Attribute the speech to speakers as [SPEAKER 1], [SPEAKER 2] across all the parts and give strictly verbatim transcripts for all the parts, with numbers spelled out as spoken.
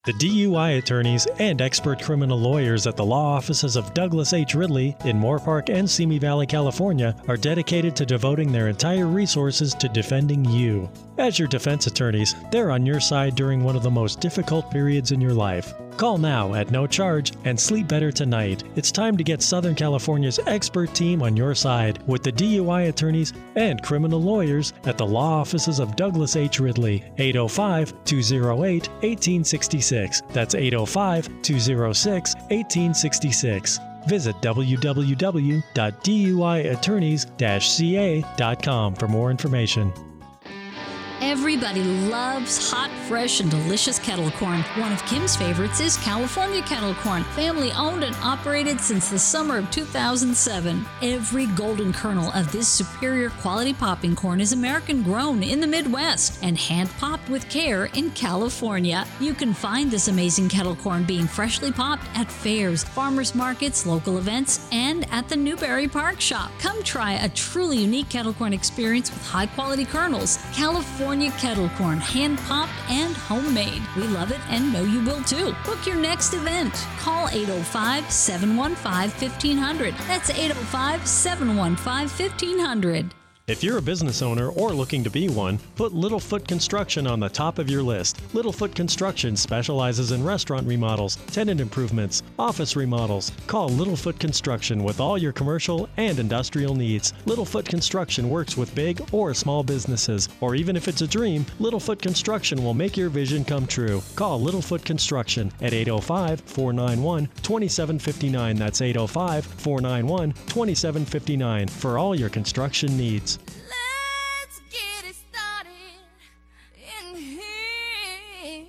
[SPEAKER 1] The D U I attorneys and expert criminal lawyers at the law offices of Douglas H. Ridley in Moorpark and Simi Valley, California, are dedicated to devoting their entire resources to defending you. As your defense attorneys, they're on your side during one of the most difficult periods in your life. Call now at no charge and sleep better tonight. It's time to get Southern California's expert team on your side with the D U I attorneys and criminal lawyers at the law offices of Douglas H. Ridley, eight oh five, two oh eight, one eight six six. That's eight oh five, two oh six, one eight six six. Visit w w w dot d u i attorneys dash c a dot com for more information.
[SPEAKER 2] Everybody loves hot, fresh, and delicious kettle corn. One of Kim's favorites is California kettle corn, family owned and operated since the summer of two thousand seven. Every golden kernel of this superior quality popping corn is American grown in the Midwest and hand popped with care in California. You can find this amazing kettle corn being freshly popped at fairs, farmers markets, local events, and at the Newberry Park Shop. Come try a truly unique kettle corn experience with high quality kernels. California kettle corn, hand popped and homemade. We love it and know you will too. Book your next event. Call eight oh five, seven one five, one five zero zero. That's eight oh five, seven one five, one five zero zero.
[SPEAKER 1] If you're a business owner or looking to be one, put Littlefoot Construction on the top of your list. Littlefoot Construction specializes in restaurant remodels, tenant improvements, office remodels. Call Littlefoot Construction with all your commercial and industrial needs. Littlefoot Construction works with big or small businesses, or even if it's a dream, Littlefoot Construction will make your vision come true. Call Littlefoot Construction at eight oh five, four nine one, two seven five nine. That's eight oh five, four nine one, two seven five nine for all your construction needs.
[SPEAKER 3] Let's get it started in here.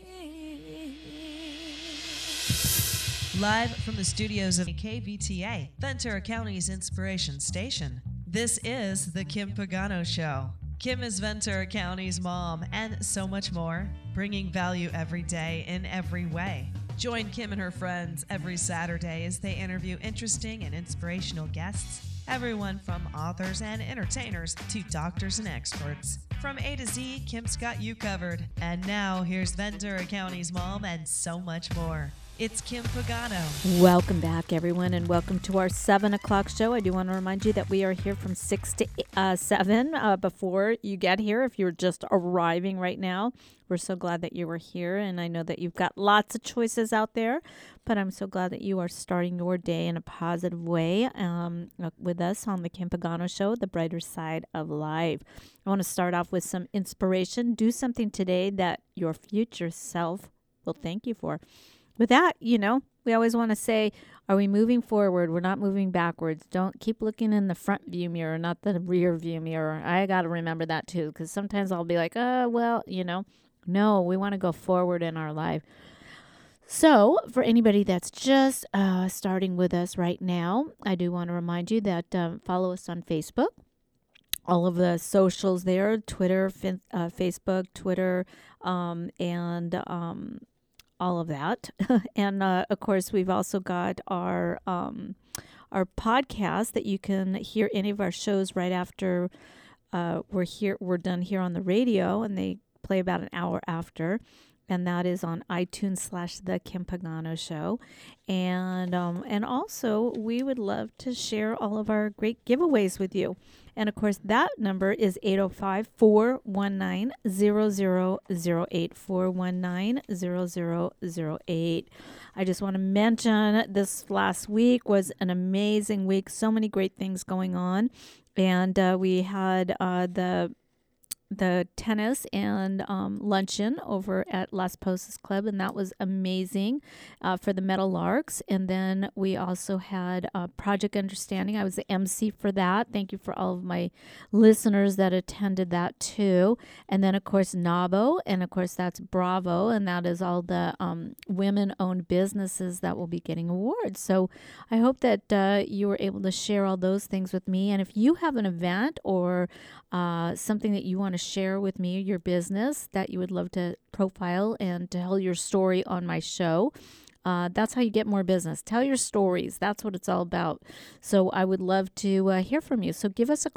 [SPEAKER 4] Live from the studios of K V T A, Ventura County's inspiration station. This is The Kim Pagano Show. Kim is Ventura County's mom and so much more, bringing value every day in every way. Join Kim and her friends every Saturday as they interview interesting and inspirational guests. Everyone from authors and entertainers to doctors and experts. From A to Z, Kim's got you covered. And now, here's Ventura County's mom and so much more. It's Kim Pagano.
[SPEAKER 5] Welcome back, everyone, and welcome to our seven o'clock show. I do want to remind you that we are here from six to uh, seven uh, before you get here. If you're just arriving right now, we're so glad that you were here, and I know that you've got lots of choices out there, but I'm so glad that you are starting your day in a positive way um, with us on the Kim Pagano Show, the brighter side of life. I want to start off with some inspiration. Do something today that your future self will thank you for. With that, you know, we always want to say, are we moving forward? We're not moving backwards. Don't keep looking in the front view mirror, not the rear view mirror. I got to remember that too, because sometimes I'll be like, oh, well, you know, no, we want to go forward in our life. So for anybody that's just uh, starting with us right now, I do want to remind you that um, follow us on Facebook. All of the socials there, Twitter, fin- uh, Facebook, Twitter, um, and um all of that. And uh, of course, we've also got our um, our podcast that you can hear any of our shows right after uh, we're here. We're done here on the radio, and they play about an hour after. And that is on iTunes slash The Kim Pagano Show. And um, and also, we would love to share all of our great giveaways with you. And, of course, that number is eight oh five, four one nine, zero zero zero eight, four one nine, zero zero zero eight. I just want to mention this last week was an amazing week. So many great things going on. And uh, we had uh, the... the tennis and um, luncheon over at Las Posas Club, and that was amazing uh, for the Metal Larks. And then we also had uh, Project Understanding. I was the M C for that. Thank you for all of my listeners that attended that too. And then, of course, NABO, and of course, that's Bravo, and that is all the um, women-owned businesses that will be getting awards. So I hope that uh, you were able to share all those things with me. And if you have an event or uh, something that you want to share with me, your business that you would love to profile and tell your story on my show, uh, that's how you get more business. Tell your stories. That's what it's all about. So I would love to uh, hear from you. So give us a call.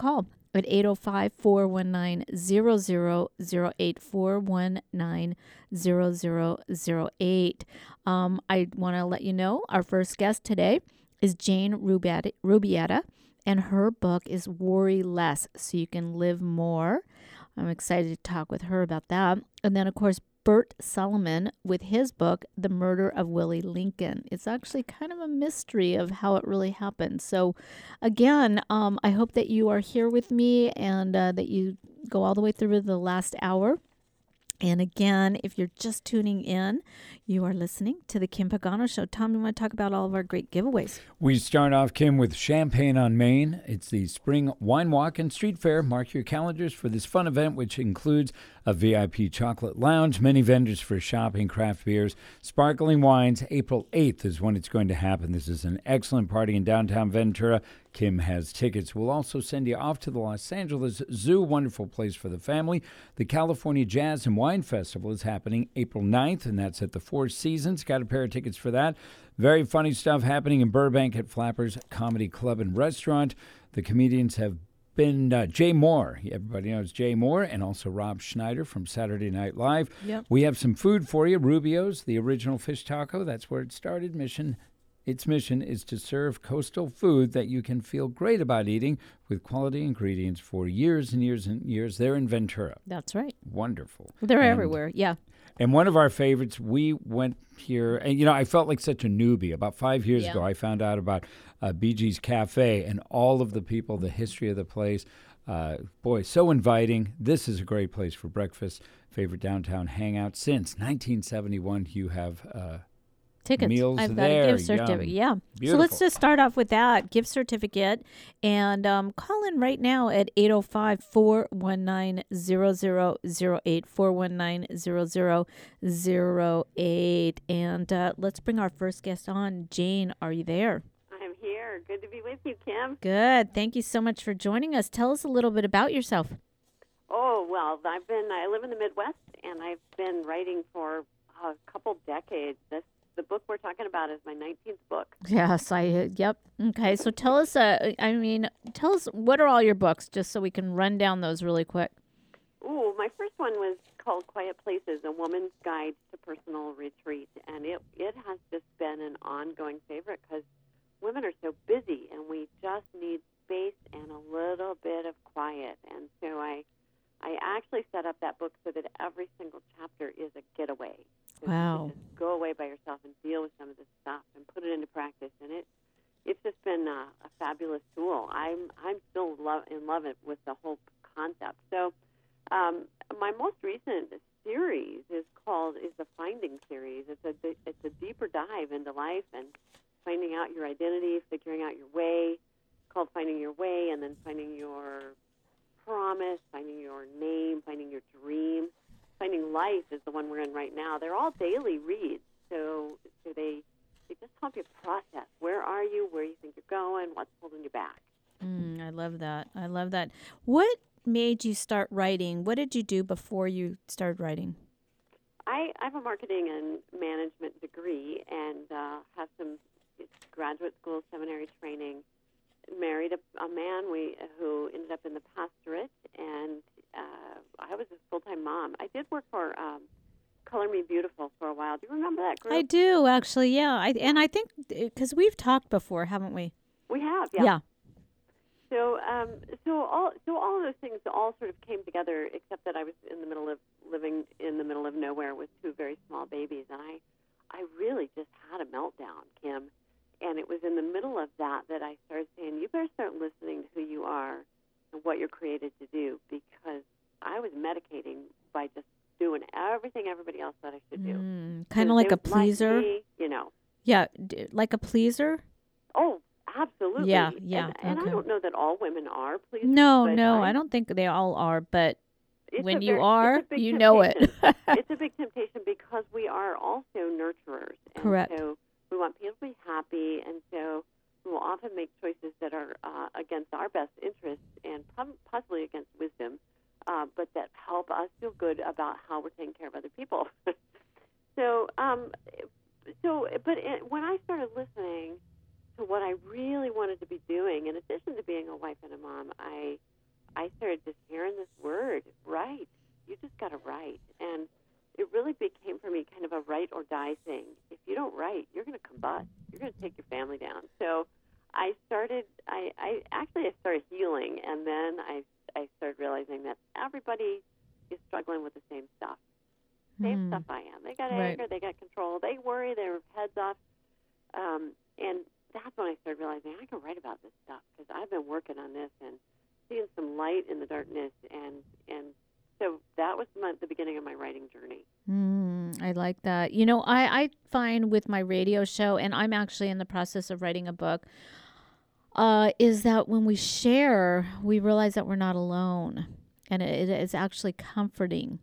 [SPEAKER 5] at eight oh five, four one nine, zero zero zero eight, four one nine, zero zero zero eight. Um, I want to let you know our first guest today is Jane Rubietta, Rubietta, and her book is Worry Less, So You Can Live More. I'm excited to talk with her about that. And then, of course, Bert Solomon with his book, The Murder of Willie Lincoln. It's actually kind of a mystery of how it really happened. So, again, um, I hope that you are here with me and uh, that you go all the way through the last hour. And again, if you're just tuning in, you are listening to the Kim Pagano Show. Tom, you want to talk about all of our great giveaways?
[SPEAKER 6] We start off, Kim, with Champagne on Main. It's the Spring Wine Walk and Street Fair. Mark your calendars for this fun event, which includes a V I P chocolate lounge, many vendors for shopping, craft beers, sparkling wines. April eighth is when it's going to happen. This is an excellent party in downtown Ventura. Kim has tickets. We'll also send you off to the Los Angeles Zoo, wonderful place for the family. The California Jazz and Wine Festival is happening April ninth, and that's at the Four Seasons. Got a pair of tickets for that. Very funny stuff happening in Burbank at Flappers Comedy Club and Restaurant. The comedians have been uh, Jay Moore. Everybody knows Jay Moore, and also Rob Schneider from Saturday Night Live.
[SPEAKER 5] Yep.
[SPEAKER 6] We have some food for you. Rubio's, the original fish taco. That's where it started. Mission Its mission is to serve coastal food that you can feel great about eating with quality ingredients for years and years and years. They're in Ventura.
[SPEAKER 5] That's right.
[SPEAKER 6] Wonderful.
[SPEAKER 5] They're
[SPEAKER 6] And-
[SPEAKER 5] everywhere, yeah.
[SPEAKER 6] And one of our favorites, we went here, and, you know, I felt like such a newbie. About five years
[SPEAKER 5] Yeah.
[SPEAKER 6] ago, I found out about uh, Bee Gees Cafe and all of the people, the history of the place. Uh, boy, so inviting. This is a great place for breakfast. Favorite downtown hangout since nineteen seventy-one. You have uh,
[SPEAKER 5] Tickets.
[SPEAKER 6] meals
[SPEAKER 5] I've got
[SPEAKER 6] there.
[SPEAKER 5] a gift certificate.
[SPEAKER 6] Yum.
[SPEAKER 5] Yeah. So let's
[SPEAKER 6] Beautiful.
[SPEAKER 5] just start off with that gift certificate and um, call in right now at eight oh five, four one nine, zero zero zero eight, four one nine, zero zero zero eight. And uh, let's bring our first guest on. Jane, are you there?
[SPEAKER 7] I'm here. Good to be with you, Kim.
[SPEAKER 5] Good. Thank you so much for joining us. Tell us a little bit about yourself.
[SPEAKER 7] Oh, well, I've been, I live in the Midwest, and I've been writing for a couple decades. This The book we're talking about is my nineteenth book.
[SPEAKER 5] Yes, I, uh, yep. Okay, so tell us, uh, I mean, tell us, what are all your books, just so we can run down those really quick.
[SPEAKER 7] Ooh, my first one was called Quiet Places, A Woman's Guide to Personal Retreat, and it, it has just been an ongoing favorite because women are so busy, and we just need space and a little bit of quiet. And so I, I actually set up that book so that every single chapter is a getaway. So
[SPEAKER 5] Wow.
[SPEAKER 7] you can just go away by yourself and deal with some of this stuff and put it into practice. And it, it's just been a, a fabulous tool. I'm, I'm still love, in love with the whole concept. So um, my most recent series is called is the Finding series. It's a it's a deeper dive into life and finding out your identity, figuring out your way. It's called Finding Your Way, and then finding your promise, finding your name, finding your dream. Finding Life is the one we're in right now. They're all daily reads, so so they they just help you process where are you, where you think you're going, what's holding you back.
[SPEAKER 5] Mm, I love that. I love that. What made you start writing? What did you do before you started writing?
[SPEAKER 7] I, I have a marketing and management degree and uh, have some graduate school seminary training. Married a, a man we who ended up in the pastorate, and uh, I was a full-time mom. I did work for um, Color Me Beautiful for a while. Do you remember that group?
[SPEAKER 5] I do, actually, yeah. I And I think, because we've talked before, haven't we?
[SPEAKER 7] We have, yeah.
[SPEAKER 5] Yeah.
[SPEAKER 7] So, um, so all, so all of those things all sort of came together, except that I was in the middle of living in the middle of nowhere with two very small babies, and I, I really just had a meltdown, Kim. And it was in the middle of that that I started saying, you better start listening to who you are and what you're created to do, because I was medicating by just doing everything everybody else thought I should do.
[SPEAKER 5] Mm, kind
[SPEAKER 7] So
[SPEAKER 5] of like
[SPEAKER 7] they
[SPEAKER 5] a
[SPEAKER 7] would like
[SPEAKER 5] pleaser?
[SPEAKER 7] me, you know.
[SPEAKER 5] Yeah, d- like a pleaser?
[SPEAKER 7] Oh, absolutely.
[SPEAKER 5] Yeah, yeah,
[SPEAKER 7] And, and
[SPEAKER 5] okay.
[SPEAKER 7] I don't know that all women are pleasers.
[SPEAKER 5] No,
[SPEAKER 7] but
[SPEAKER 5] no,
[SPEAKER 7] I,
[SPEAKER 5] I don't think they all are, but
[SPEAKER 7] it's
[SPEAKER 5] when
[SPEAKER 7] a
[SPEAKER 5] you
[SPEAKER 7] very-
[SPEAKER 5] are,
[SPEAKER 7] it's a big
[SPEAKER 5] you know it.
[SPEAKER 7] temptation. It's a big temptation because we are also nurturers. And
[SPEAKER 5] Correct.
[SPEAKER 7] So we want people to be happy, and so we will often make choices that are uh, against our best interests and pom- possibly against wisdom, uh, but that help us feel good about how we're taking care of other people. so, um, so, but it, when I started listening to what I really wanted to be doing, in addition to being a wife and a mom, I I started just hearing this word, write. You just got to write. And it really became for me kind of a write or die thing. If you don't write, you're going to combust. You're going to take your family down. So I started, I, I actually I started healing, and then I, I started realizing that everybody is struggling with the same stuff. Same
[SPEAKER 5] Hmm.
[SPEAKER 7] stuff I am. They got
[SPEAKER 5] Right.
[SPEAKER 7] anger, they got control, they worry their heads off. Um, and that's when I started realizing I can write about this stuff because I've been working on this and seeing some light in the darkness. And, and so that was my, the beginning of my writing journey.
[SPEAKER 5] Mm, I like that. You know, I, I find with my radio show, and I'm actually in the process of writing a book, uh, is that when we share, we realize that we're not alone. And it, it is actually comforting.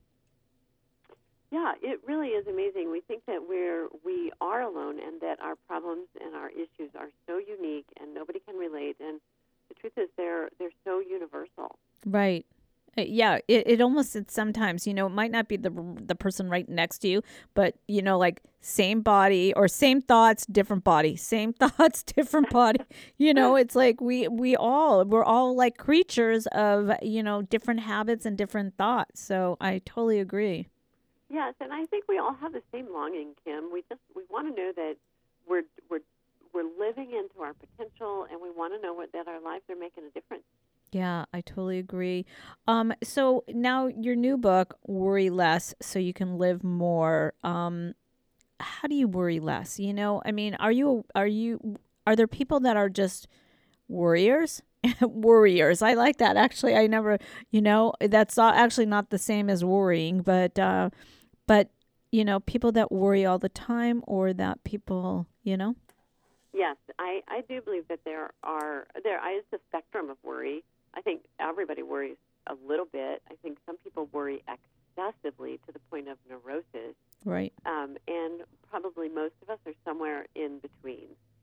[SPEAKER 7] Yeah, it really is amazing. We think that we're we are alone and that our problems and our issues are so unique and nobody can relate. And the truth is, they're they're so universal.
[SPEAKER 5] Right. Uh, Yeah, it, it almost it's sometimes, you know, it might not be the the person right next to you, but you know, like same body or same thoughts, different body, same thoughts, different body. You know, it's like we we all we're all like creatures of, you know, different habits and different thoughts. So I totally agree.
[SPEAKER 7] Yes, and I think we all have the same longing, Kim. We just we want to know that we're we're we're living into our potential, and we want to know what, that our lives are making a difference.
[SPEAKER 5] Yeah, I totally agree. Um, so now your new book, Worry Less, so you can live more. Um, how do you worry less? You know, I mean, are you are you are there people that are just worriers? Worriers. I like that. Actually, I never, you know, that's not, actually not the same as worrying, but uh, but you know, people that worry all the time, or that people, you know.
[SPEAKER 7] Yes, I, I do believe that there are there is a spectrum of worry. I think everybody worries a little bit. I think some people worry excessively to the point of neurosis.
[SPEAKER 5] Right.
[SPEAKER 7] Um, and probably most of us are somewhere in between.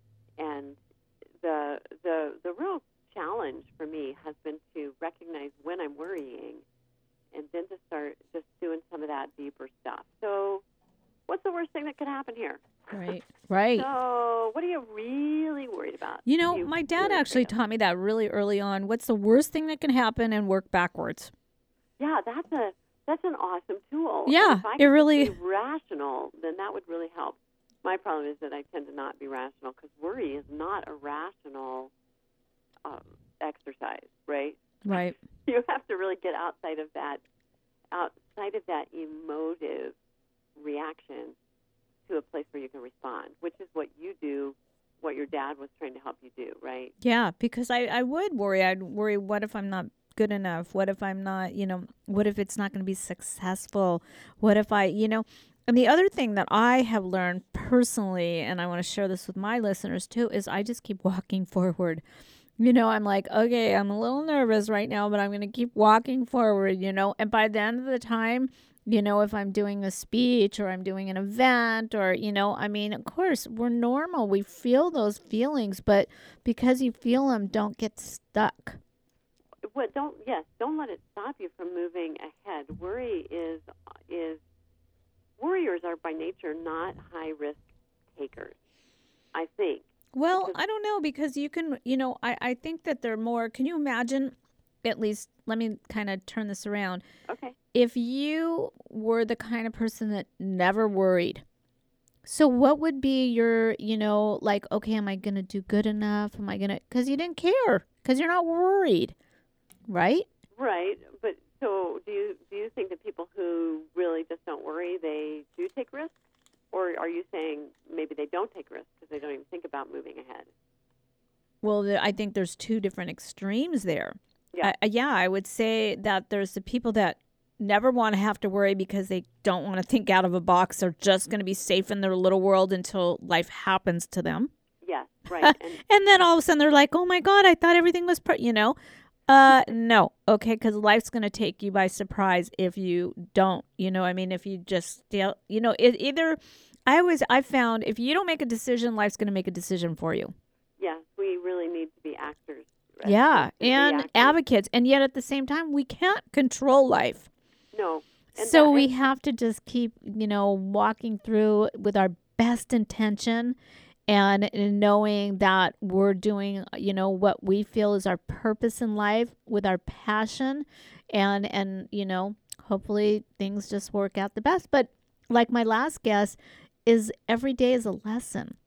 [SPEAKER 7] And the the the real challenge for me has been to recognize when I'm worrying, and then to start just doing some of that deeper stuff. So, what's the worst thing that could happen here?
[SPEAKER 5] Right. Right.
[SPEAKER 7] So, what are you really worried about?
[SPEAKER 5] You know,
[SPEAKER 7] You
[SPEAKER 5] my dad
[SPEAKER 7] really
[SPEAKER 5] actually
[SPEAKER 7] afraid of?
[SPEAKER 5] taught me that really early on. What's the worst thing that can happen, and work backwards.
[SPEAKER 7] Yeah, that's a that's an awesome tool.
[SPEAKER 5] Yeah,
[SPEAKER 7] if I
[SPEAKER 5] it
[SPEAKER 7] could
[SPEAKER 5] really-
[SPEAKER 7] be rational, then that would really help. My problem is that I tend to not be rational because worry is not a rational um, exercise, right?
[SPEAKER 5] Right.
[SPEAKER 7] You have to really get outside of that, outside of that emotive reaction to a place where you can respond, which is what you do, what your dad was trying to help you do, right?
[SPEAKER 5] Yeah, because I, I would worry. I'd worry, what if I'm not good enough? What if I'm not, you know, what if it's not going to be successful? What if I, you know, and the other thing that I have learned personally, and I want to share this with my listeners too, is I just keep walking forward. You know, I'm like, okay, I'm a little nervous right now, but I'm going to keep walking forward, you know, and by the end of the time, you know, if I'm doing a speech or I'm doing an event or, you know, I mean, of course, we're normal. We feel those feelings, but because you feel them, don't get stuck.
[SPEAKER 7] What don't yes, don't let it stop you from moving ahead. Worry is is warriors are by nature not high risk takers, I think.
[SPEAKER 5] Well, I don't know, because you can, you know, I, I think that they're more, can you imagine, at least, let me kind of turn this around.
[SPEAKER 7] Okay.
[SPEAKER 5] If you were the kind of person that never worried, so what would be your, you know, like, okay, am I going to do good enough? Am I going to, because you didn't care, because you're not worried, right?
[SPEAKER 7] Right, but so do you do you think that people who really just don't worry, they do take risks? Or are you saying maybe they don't take risks because they don't even think about moving ahead?
[SPEAKER 5] Well, the, I think there's two different extremes there.
[SPEAKER 7] Yeah.
[SPEAKER 5] I, yeah, I would say that there's the people that never want to have to worry because they don't want to think out of a box. They're just going to be safe in their little world until life happens to them.
[SPEAKER 7] Yes, right. And
[SPEAKER 5] And then all of a sudden they're like, oh my God, I thought everything was, per-, you know. Uh, no, okay, because life's going to take you by surprise if you don't, you know, I mean, if you just, you know, it either, I always, I found if you don't make a decision, life's going to make a decision for you.
[SPEAKER 7] yes, we really need to be actors. right?
[SPEAKER 5] Yeah,
[SPEAKER 7] To be
[SPEAKER 5] and
[SPEAKER 7] actors.
[SPEAKER 5] advocates. And yet at the same time, we can't control life.
[SPEAKER 7] No. And
[SPEAKER 5] So
[SPEAKER 7] that-
[SPEAKER 5] we
[SPEAKER 7] and-
[SPEAKER 5] have to just keep, you know, walking through with our best intention and knowing that we're doing, you know, what we feel is our purpose in life with our passion, and, and, you know, hopefully things just work out the best. But like my last guest is, every day is a lesson.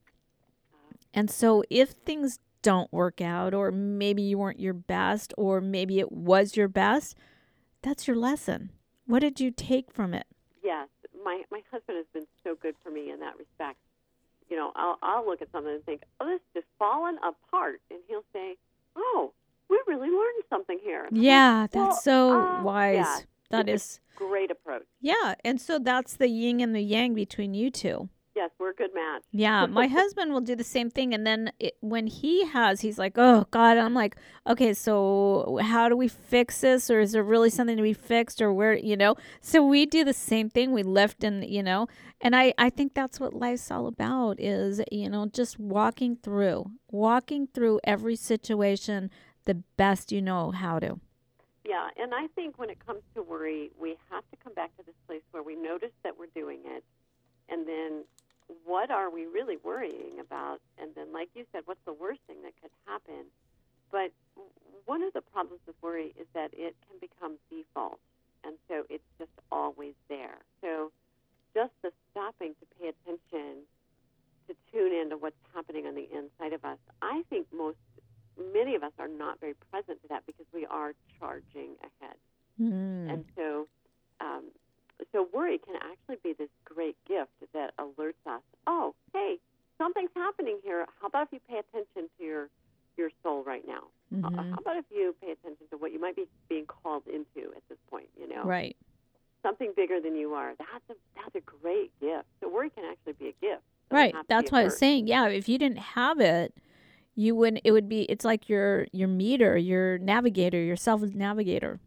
[SPEAKER 5] And so if things don't work out, or maybe you weren't your best, or maybe it was your best, that's your lesson. What did you take from it?
[SPEAKER 7] Yes, my my husband has been so good for me in that respect. You know, I'll I'll look at something and think, oh, this is just fallen apart, and he'll say, oh, we really learned something here.
[SPEAKER 5] Yeah,
[SPEAKER 7] like,
[SPEAKER 5] that's
[SPEAKER 7] well,
[SPEAKER 5] so
[SPEAKER 7] uh,
[SPEAKER 5] wise.
[SPEAKER 7] Yeah,
[SPEAKER 5] that
[SPEAKER 7] it's
[SPEAKER 5] is
[SPEAKER 7] a great approach.
[SPEAKER 5] Yeah, and so that's the yin and the yang between you two.
[SPEAKER 7] Yes, we're a good match.
[SPEAKER 5] Yeah, my husband will do the same thing. And then it, when he has, he's like, oh, God. I'm like, okay, so how do we fix this? Or is there really something to be fixed? Or where, you know? So we do the same thing. We lift and, you know, and I, I think that's what life's all about is, you know, just walking through, walking through every situation the best you know how to.
[SPEAKER 7] Yeah, and I think when it comes to worry, we have to come back to this place where we notice that we're doing it, and then what are we really worrying about? And then, like you said, what's the worst thing that could happen? But one of the problems with worry is that it can become default, and so it's just always there. So just the stopping to pay attention, to tune into what's happening on the inside of us, I think most, many of us are not very present to that because we are charging ahead.
[SPEAKER 5] Mm.
[SPEAKER 7] And so um, so worry can actually be this great gift that alerts us, oh, hey, something's happening here. How about if you pay attention to your, your soul right now?
[SPEAKER 5] Mm-hmm.
[SPEAKER 7] Uh, how about if you pay attention to what you might be being called into at this point, you know?
[SPEAKER 5] Right.
[SPEAKER 7] Something bigger than you are. That's a, that's a great gift. So worry can actually be a gift. It doesn't
[SPEAKER 5] Right.
[SPEAKER 7] have to
[SPEAKER 5] That's
[SPEAKER 7] be a
[SPEAKER 5] what I was
[SPEAKER 7] curse.
[SPEAKER 5] saying. Yeah, if you didn't have it, you wouldn't, it would be, it's like your, your meter, your navigator, your self-navigator.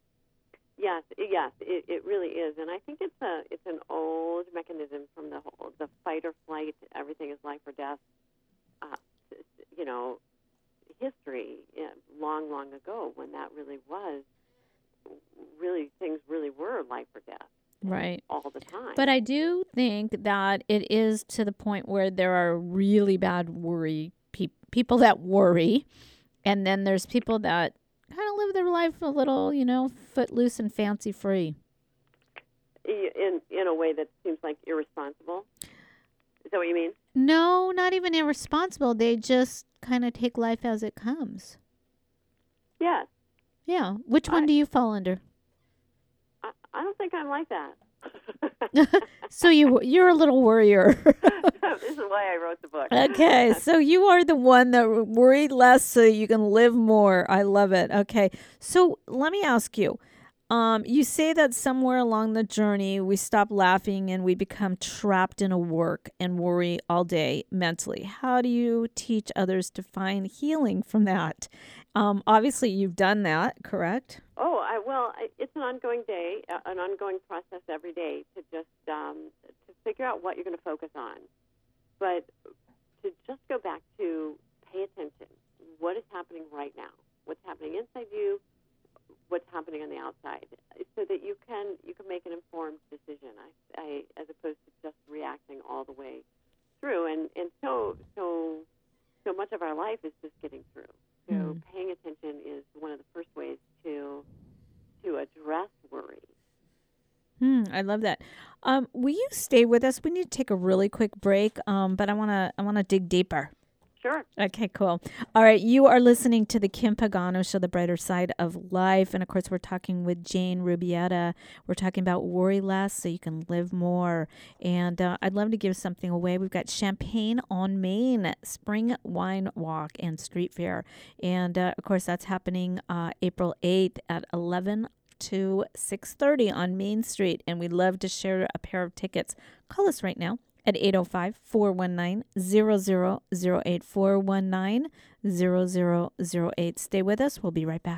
[SPEAKER 7] Yes, yes, it, it really is, and I think it's a it's an old mechanism from the whole the fight or flight. Everything is life or death. Uh, you know, history yeah, long, long ago when that really was really things really were life or death.
[SPEAKER 5] Right.
[SPEAKER 7] All the time.
[SPEAKER 5] But I do think that it is to the point where there are really bad worry pe- people that worry, and then there's people that kind of live their life a little, you know, footloose and fancy free.
[SPEAKER 7] In in a way that seems like irresponsible. Is that what you mean?
[SPEAKER 5] No, not even irresponsible. They just kind of take life as it comes.
[SPEAKER 7] Yes.
[SPEAKER 5] Yeah. Which one
[SPEAKER 7] I-
[SPEAKER 5] do you fall under?
[SPEAKER 7] I, I don't think I'm like that.
[SPEAKER 5] So you you're a little worrier.
[SPEAKER 7] This is why I wrote the book.
[SPEAKER 5] Okay, so you are the one that worry less so you can live more. I love it. Okay, so let me ask you. Um, you say that somewhere along the journey we stop laughing and we become trapped in a work and worry all day mentally. How do you teach others to find healing from that? Um, obviously, you've done that, correct?
[SPEAKER 7] Oh, I, well, I, it's an ongoing day, uh, an ongoing process every day to just um, to figure out what you're going to focus on. But to just go back to pay attention. What is happening right now? What's happening inside you? What's happening on the outside? So that you can you can make an informed decision. I, I as opposed to just reacting all the way through. And and so so so much of our life is just getting through. So
[SPEAKER 5] Mm.
[SPEAKER 7] paying attention is one of the first ways to to address worry.
[SPEAKER 5] Hmm, I love that. Um, will you stay with us? We need to take a really quick break, um, but I wanna I wanna dig deeper.
[SPEAKER 7] Sure.
[SPEAKER 5] Okay, cool. All right, you are listening to the Kim Pagano Show, The Brighter Side of Life. And, of course, we're talking with Jane Rubietta. We're talking about worry less so you can live more. And uh, I'd love to give something away. We've got Champagne on Main, Spring Wine Walk and Street Fair. And, uh, of course, that's happening uh, April eighth at eleven to six thirty on Main Street. And we'd love to share a pair of tickets. Call us right now at eight oh five, four one nine, zero zero zero eight, four one nine, zero zero zero eight. Stay with us. We'll be right back.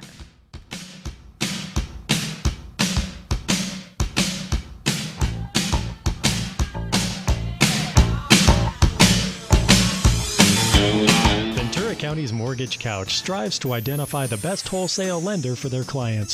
[SPEAKER 1] Ventura County's Mortgage Couch strives to identify the best wholesale lender for their clients.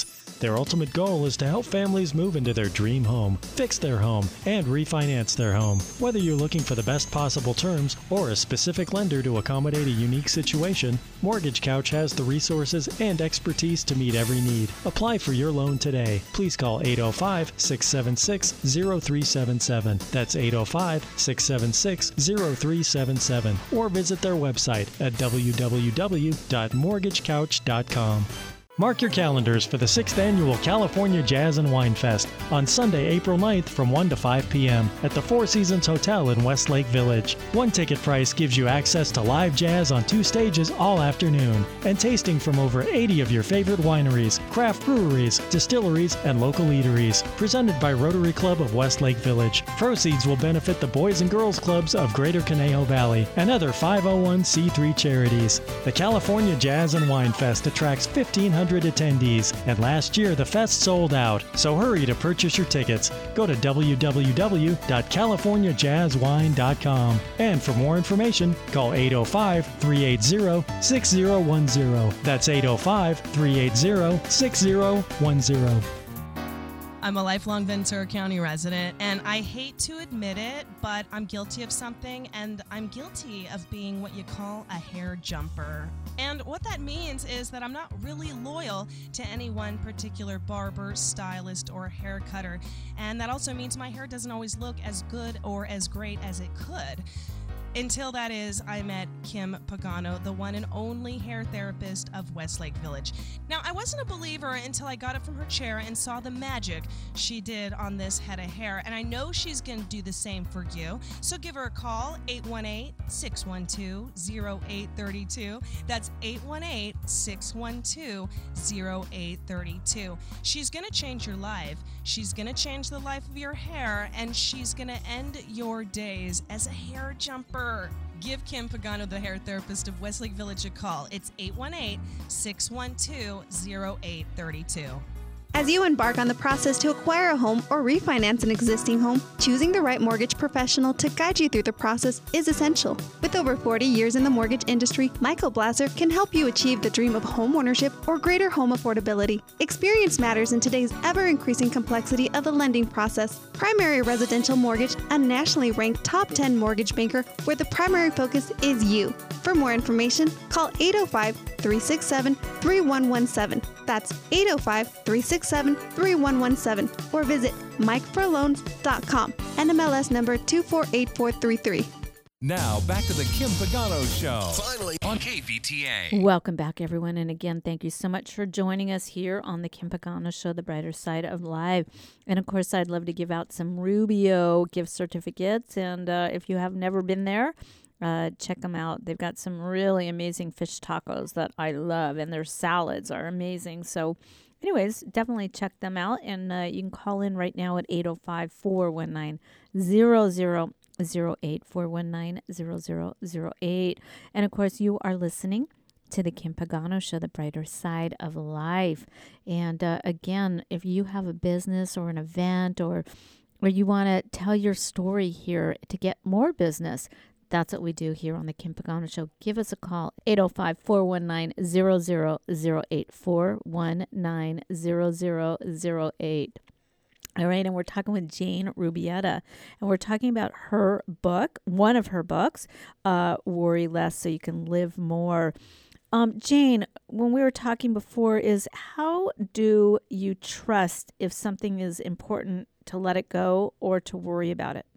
[SPEAKER 1] Their ultimate goal is to help families move into their dream home, fix their home, and refinance their home. Whether you're looking for the best possible terms or a specific lender to accommodate a unique situation, Mortgage Couch has the resources and expertise to meet every need. Apply for your loan today. Please call eight oh five, six seven six, oh three seven seven. That's eight oh five, six seven six, oh three seven seven. Or visit their website at w w w dot mortgage couch dot com. Mark your calendars for the sixth Annual California Jazz and Wine Fest on Sunday, April ninth from one to five p.m. at the Four Seasons Hotel in Westlake Village. One ticket price gives you access to live jazz on two stages all afternoon and tasting from over eighty of your favorite wineries, craft breweries, distilleries, and local eateries. Presented by Rotary Club of Westlake Village. Proceeds will benefit the Boys and Girls Clubs of Greater Conejo Valley and other five oh one c three charities. The California Jazz and Wine Fest attracts fifteen hundred attendees, and last year the fest sold out, so hurry to purchase your tickets. Go to w w w dot california jazz wine dot com, and for more information, call eight oh five, three eight zero, six zero one zero. That's eight oh five, three eight zero, six zero one zero.
[SPEAKER 8] I'm a lifelong Ventura County resident, and I hate to admit it, but I'm guilty of something, and I'm guilty of being what you call a hair jumper. And what that means is that I'm not really loyal to any one particular barber, stylist, or hair cutter, and that also means my hair doesn't always look as good or as great as it could. Until that is, I met Kim Pagano, the one and only hair therapist of Westlake Village. Now, I wasn't a believer until I got up from her chair and saw the magic she did on this head of hair, and I know she's going to do the same for you. So give her a call, eight one eight, six one two, oh eight three two. That's eight one eight, six one two, oh eight three two. She's going to change your life. She's going to change the life of your hair, and she's going to end your days as a hair jumper. Give Kim Pagano, the hair therapist of Westlake Village, a call. It's eight one eight, six one two, oh eight three two.
[SPEAKER 9] As you embark on the process to acquire a home or refinance an existing home, choosing the right mortgage professional to guide you through the process is essential. With over forty years in the mortgage industry, Michael Blasser can help you achieve the dream of home ownership or greater home affordability. Experience matters in today's ever-increasing complexity of the lending process. Primary Residential Mortgage, a nationally ranked top ten mortgage banker where the primary focus is you. For more information, call eight oh five, three six seven, three one one seven. That's eight oh five, three six seven, three one one seven. Or visit mike for loans dot com. N M L S number two four eight four three three.
[SPEAKER 10] Now, back to the Kim Pagano Show. Finally on K V T A.
[SPEAKER 5] Welcome back, everyone. And again, thank you so much for joining us here on the Kim Pagano Show, the brighter side of live. And of course, I'd love to give out some Rubio gift certificates. And uh, if you have never been there, Uh, check them out. They've got some really amazing fish tacos that I love, and their salads are amazing. So anyways, definitely check them out, and uh, you can call in right now at eight oh five, four one nine, zero zero zero eight, four one nine, zero zero zero eight. And of course, you are listening to the Kim Pagano Show, the brighter side of life. And uh, again, if you have a business or an event, or or you want to tell your story here to get more business, that's what we do here on the Kim Pagano Show. Give us a call, eight oh five, four one nine, zero zero zero eight, four one nine, zero zero zero eight. All right, and we're talking with Jane Rubietta, and we're talking about her book, one of her books, uh, Worry Less So You Can Live More. Um, Jane, when we were talking before, is how do you trust if something is important to let it go or to worry about it?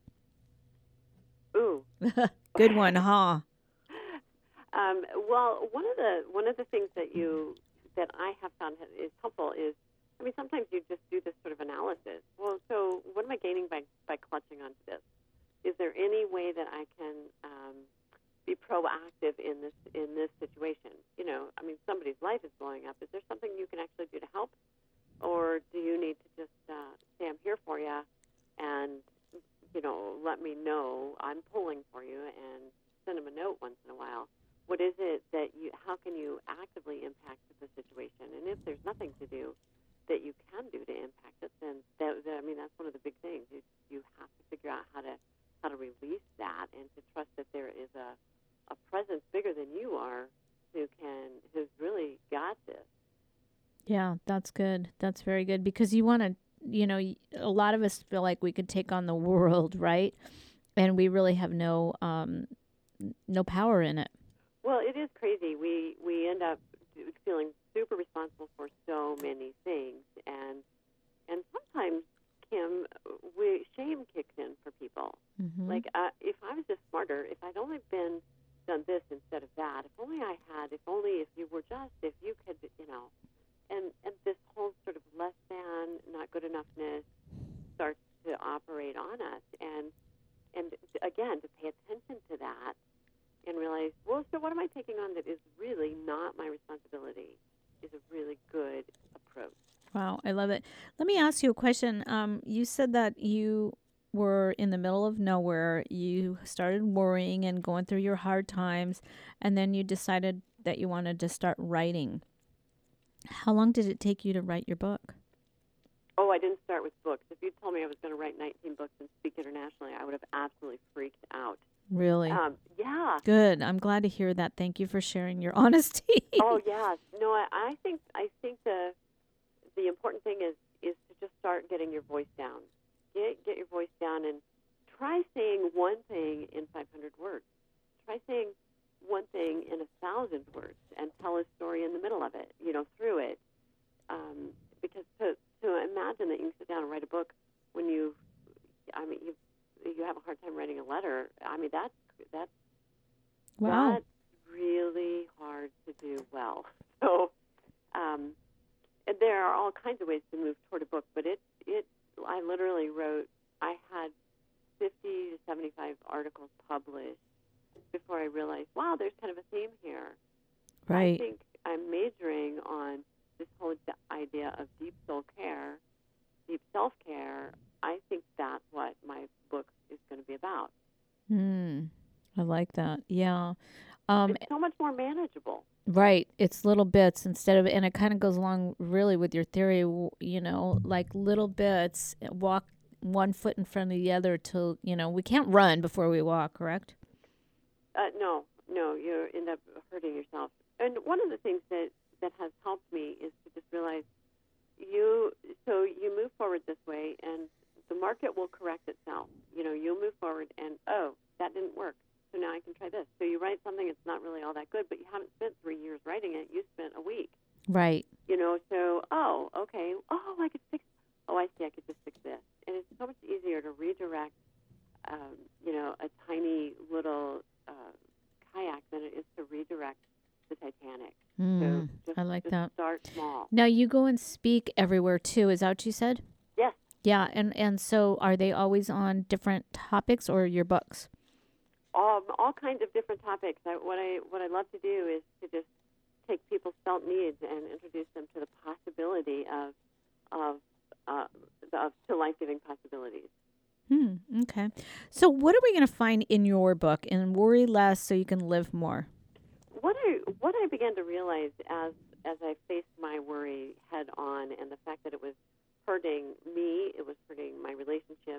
[SPEAKER 7] Ooh.
[SPEAKER 5] Good one, huh?
[SPEAKER 7] Um, well, one of the one of the things that you that I have found is helpful is, I mean, sometimes you just do this sort of analysis. Well, so what am I gaining by by clutching onto this? Is there any way that I can um, be proactive in this in this situation? You know, I mean, somebody's life is blowing up. Is there something you can actually do to help, or do you need to just uh, say I'm here for you and, you know, let me know I'm pulling for you and send them a note once in a while? What is it that you, how can you actively impact the situation? And if there's nothing to do that you can do to impact it, then that, that, I mean, that's one of the big things. You, you have to figure out how to, how to release that and to trust that there is a, a presence bigger than you are who can, who's really got this.
[SPEAKER 5] Yeah, that's good. That's very good because you want to, you know, y- a lot of us feel like we could take on the world, right? And we really have no um, n- no power in it.
[SPEAKER 7] Well, it is crazy. We we end up feeling super responsible for so many things, and and sometimes, Kim, we shame kicks in for people.
[SPEAKER 5] Mhm.
[SPEAKER 7] Like uh, if I was just smarter, if I'd only been done this instead of that, if only I had, if only if you were just, if you could, you know, and and this whole sort of less than, not good enoughness starts to operate on us, and and again to pay attention to that and realize, well, so what am I taking on that is really not my responsibility? Is a really good approach.
[SPEAKER 5] Wow, I love it. Let me ask you a question. Um, you said that you were in the middle of nowhere. You started worrying and going through your hard times, and then you decided that you wanted to start writing. How long did it take you to write your book?
[SPEAKER 7] Oh, I didn't start with books. If you told me I was going to write nineteen books and speak internationally, I would have absolutely freaked out.
[SPEAKER 5] Really?
[SPEAKER 7] Um, yeah.
[SPEAKER 5] Good. I'm glad to hear that. Thank you for sharing your honesty.
[SPEAKER 7] Oh, yes. No, I, I think I think the the important thing is is to just start getting your voice down. Get get your voice down and try saying one thing in five hundred words. Try saying one thing in a thousand words and tell a story in the middle of it. You know, through it. Um, because to to imagine that you can sit down and write a book when you, I mean, you you have a hard time writing a letter. I mean, that's that's
[SPEAKER 5] Wow.
[SPEAKER 7] that's really hard to do well. So, um, and there are all kinds of ways to move toward a book, but it it I literally wrote. I had fifty to seventy-five articles published before I realized, wow, there's kind of a theme here. I
[SPEAKER 5] Right.
[SPEAKER 7] think I'm majoring on this whole d- idea of deep soul care, deep self-care. I think that's what my book is going to be about.
[SPEAKER 5] Hmm. I like that. Yeah. Um,
[SPEAKER 7] It's so much more manageable.
[SPEAKER 5] right. It's little bits instead of, and it kind of goes along really with your theory, w- you know, like little bits, uh, walk one foot in front of the other till, you know, we can't run before we walk, correct?
[SPEAKER 7] Uh, no, no, you end up hurting yourself. And one of the things that, that has helped me is to just realize you, so you move forward this way and the market will correct itself. You know, you'll move forward and, oh, that didn't work. So now I can try this. So you write something that's not really all that good, but you haven't spent three years writing it. You spent a week.
[SPEAKER 5] Right.
[SPEAKER 7] You know, so, oh, okay. Oh, I could fix, oh, I see, I could just fix this. And it's so much easier to redirect, um, you know, a tiny little uh, kayak than it is to redirect the Titanic.
[SPEAKER 5] Mm,
[SPEAKER 7] so just,
[SPEAKER 5] I like
[SPEAKER 7] just
[SPEAKER 5] that.
[SPEAKER 7] start small.
[SPEAKER 5] Now you go and speak everywhere too. Is that what you said?
[SPEAKER 7] Yes.
[SPEAKER 5] Yeah. And, and so are they always on different topics or your books?
[SPEAKER 7] Um, all kinds of different topics. I, what I what I love to do is to just take people's felt needs and introduce them to the possibility of of uh, of to life-giving possibilities.
[SPEAKER 5] Hmm. Okay. So what are we going to find in your book in Worry Less So You Can Live More?
[SPEAKER 7] What I what I began to realize as as I faced my worry head on, and the fact that it was hurting me, it was hurting my relationships,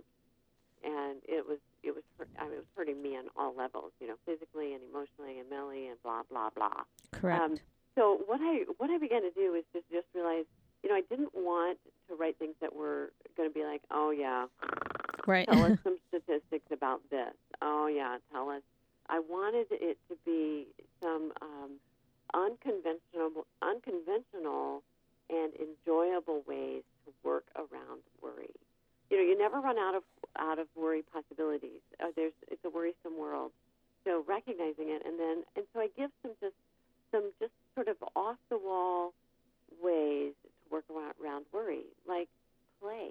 [SPEAKER 7] and it was it was hurt, I mean, it was hurting me on all levels, you know, physically and emotionally and mentally and blah blah blah.
[SPEAKER 5] Correct.
[SPEAKER 7] Um, so what I what I began to do is just just realize, you know, I didn't want to write things that were going to be like, oh yeah,
[SPEAKER 5] right.
[SPEAKER 7] tell us some statistics about this. Oh yeah, tell us. I wanted it to be some um, unconventional, unconventional and enjoyable ways to work around worry. You know, you never run out of out of worry possibilities. Uh, there's it's a worrisome world, so recognizing it, and then and so I give some just some just sort of off the wall ways to work around, around worry, like play.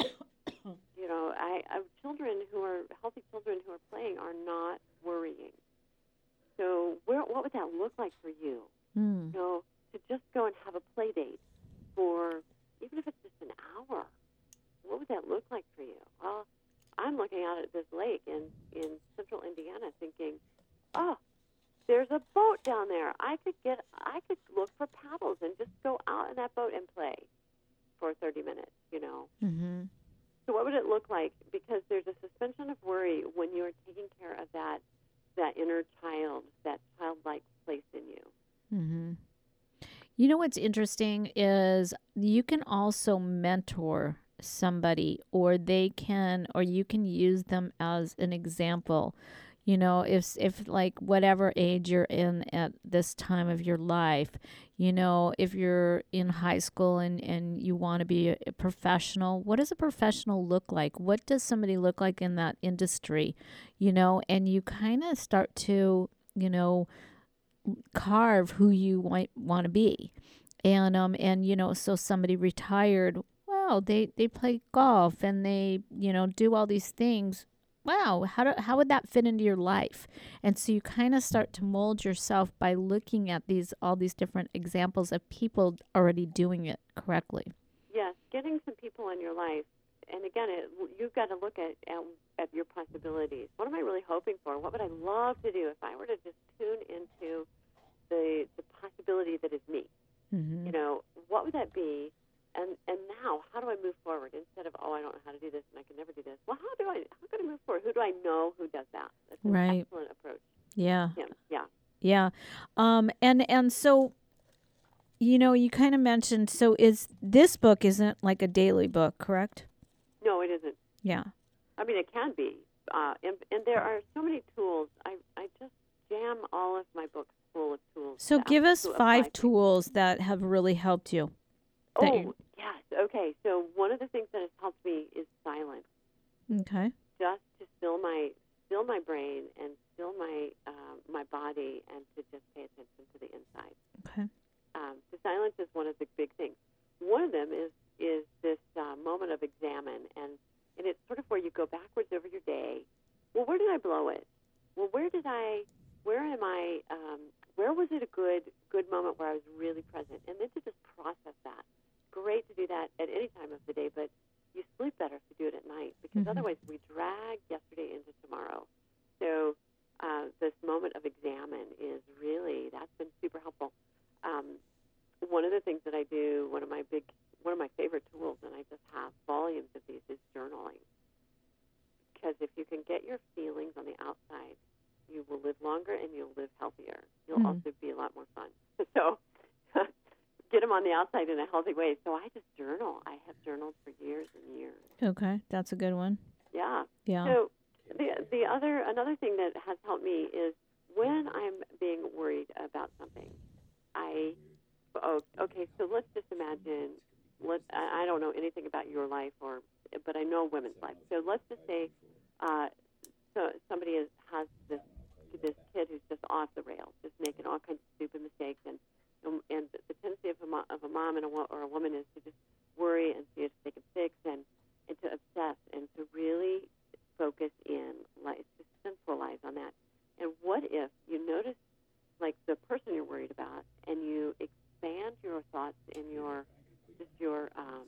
[SPEAKER 7] You know, I, I children who are healthy children who are playing are not worrying. So, where what would that look like for you?
[SPEAKER 5] Mm.
[SPEAKER 7] You know, to just go and have a play date for even if it's just an hour. What would that look like for you? Well, I'm looking out at this lake in in central Indiana, thinking, oh, there's a boat down there. I could get I could look for paddles and just go out in that boat and play for thirty minutes. You know.
[SPEAKER 5] Mm-hmm.
[SPEAKER 7] So what would it look like? Because there's a suspension of worry when you are taking care of that that inner child, that childlike place in you.
[SPEAKER 5] Mm-hmm. You know what's interesting is you can also mentor somebody, or they can, or you can use them as an example. You know, if, if like whatever age you're in at this time of your life, you know, if you're in high school and, and you want to be a, a professional, what does a professional look like? What does somebody look like in that industry? You know, and you kind of start to, you know, carve who you might want to be. And, um, and, you know, so somebody retired, wow, they, they play golf and they, you know, do all these things. Wow, how do, how would that fit into your life? And so you kind of start to mold yourself by looking at these all these different examples of people already doing it correctly.
[SPEAKER 7] Yes, getting some people in your life, and again, it, you've got to look at, at at your possibilities. What am I really hoping for? What would I love to do if I were to just tune into the the possibility that is me?
[SPEAKER 5] Mm-hmm.
[SPEAKER 7] You know, what would that be? And and now, how do I move forward instead of, oh, I don't know how to do this and I can never do this? Well, how do I how can I move forward? Who do I know who does that? That's an
[SPEAKER 5] Right.
[SPEAKER 7] excellent approach.
[SPEAKER 5] Yeah.
[SPEAKER 7] Yeah. Yeah.
[SPEAKER 5] Yeah. Um, and, and so, you know, you kind of mentioned, so is this book isn't like a daily book, correct?
[SPEAKER 7] No, it isn't.
[SPEAKER 5] Yeah.
[SPEAKER 7] I mean, it can be. Uh, and, and there are so many tools. I, I just jam all of my books full of tools.
[SPEAKER 5] So
[SPEAKER 7] to-
[SPEAKER 5] give us
[SPEAKER 7] to apply
[SPEAKER 5] five
[SPEAKER 7] things.
[SPEAKER 5] tools that have really helped you. that
[SPEAKER 7] Oh,
[SPEAKER 5] you-
[SPEAKER 7] yes. Okay. So one of the things that has helped me is silence.
[SPEAKER 5] Okay.
[SPEAKER 7] Just to still my still my brain and still my um, my body, and to just pay attention to the inside.
[SPEAKER 5] Okay.
[SPEAKER 7] Um, the silence is one of the big things. One of them is is this uh, moment of examine, and and it's sort of where you go backwards over your day. Well, where did I blow it? Well, where did I? Where am I? Um, where was it a good good moment where I was really present? And then to just process that. Great to do that at any time of the day, but you sleep better if you do it at night, because
[SPEAKER 5] Mhm.
[SPEAKER 7] otherwise we drag yesterday into tomorrow. So uh, this moment of examine is really, that's been super helpful. Um, one of the things that I do, one of my big, one of my favorite tools, and I just have volumes of these, is journaling. Because if you can get your feelings on the outside, you will live longer and you'll live healthier. You'll
[SPEAKER 5] Mhm.
[SPEAKER 7] also be a lot more fun. So get them on the outside in a healthy way. So I just journal. I have journaled for years and years.
[SPEAKER 5] Okay. That's a good one.
[SPEAKER 7] Yeah.
[SPEAKER 5] Yeah.
[SPEAKER 7] So the the other another thing that has helped me is when I'm being worried about something, I oh, okay. So let's just imagine. Let I I don't know anything about your life, or but I know women's life. So let's just say, uh, so somebody is, has this this kid who's just off the rails, just making all kinds of stupid mistakes, and and, and the tendency of a mo- of a mom and a wo- or a woman is to just worry and see if they can fix, and and to obsess and to really focus in, like just centralize on that. And what if you notice, like the person you're worried about, and you expand your thoughts and your just your um,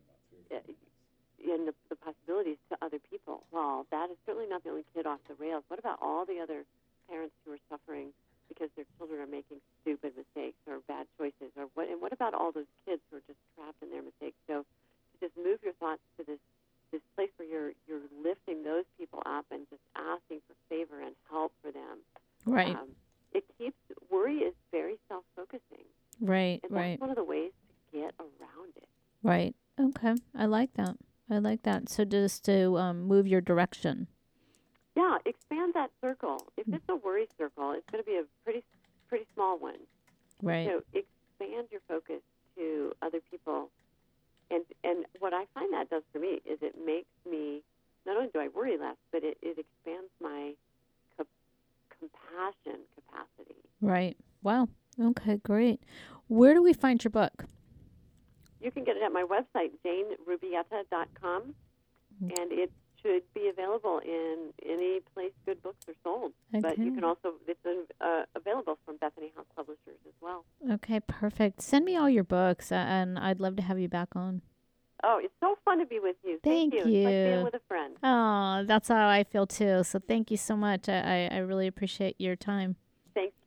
[SPEAKER 7] in the, the possibilities to other people? Well, that is certainly not the only kid off the rails. What about all the other parents who are suffering because their children are making stupid mistakes or bad choices? Or what? And what about all those kids who are just trapped in their mistakes? So to just move your thoughts to this this place where you're you're lifting those people up and just asking for favor and help for them.
[SPEAKER 5] Right.
[SPEAKER 7] Um, it keeps worry is very self-focusing.
[SPEAKER 5] Right.
[SPEAKER 7] And that's
[SPEAKER 5] Right.
[SPEAKER 7] one of the ways to get around it.
[SPEAKER 5] Right. Okay. I like that. I like that. So just to um, move your direction.
[SPEAKER 7] Yeah, expand that circle. If it's a worry circle, it's going to be a pretty pretty small one.
[SPEAKER 5] Right.
[SPEAKER 7] So expand your focus to other people. And and what I find that does for me is it makes me, not only do I worry less, but it, it expands my co- compassion capacity.
[SPEAKER 5] Right. Wow. Okay, great. Where do we find your book?
[SPEAKER 7] You can get it at my website, jane rubietta dot com, and it should be available in any place good books are sold. But you
[SPEAKER 5] Okay.
[SPEAKER 7] can also, it's uh, available from Bethany House Publishers as well.
[SPEAKER 5] Okay, perfect. Send me all your books, uh, and I'd love to have you back on.
[SPEAKER 7] Oh, it's so fun to be with you.
[SPEAKER 5] Thank
[SPEAKER 7] you. It's like being
[SPEAKER 5] you.
[SPEAKER 7] with a friend.
[SPEAKER 5] Oh, that's how I feel too. So thank you so much. I, I, I really appreciate your time.
[SPEAKER 7] Thanks, Kim.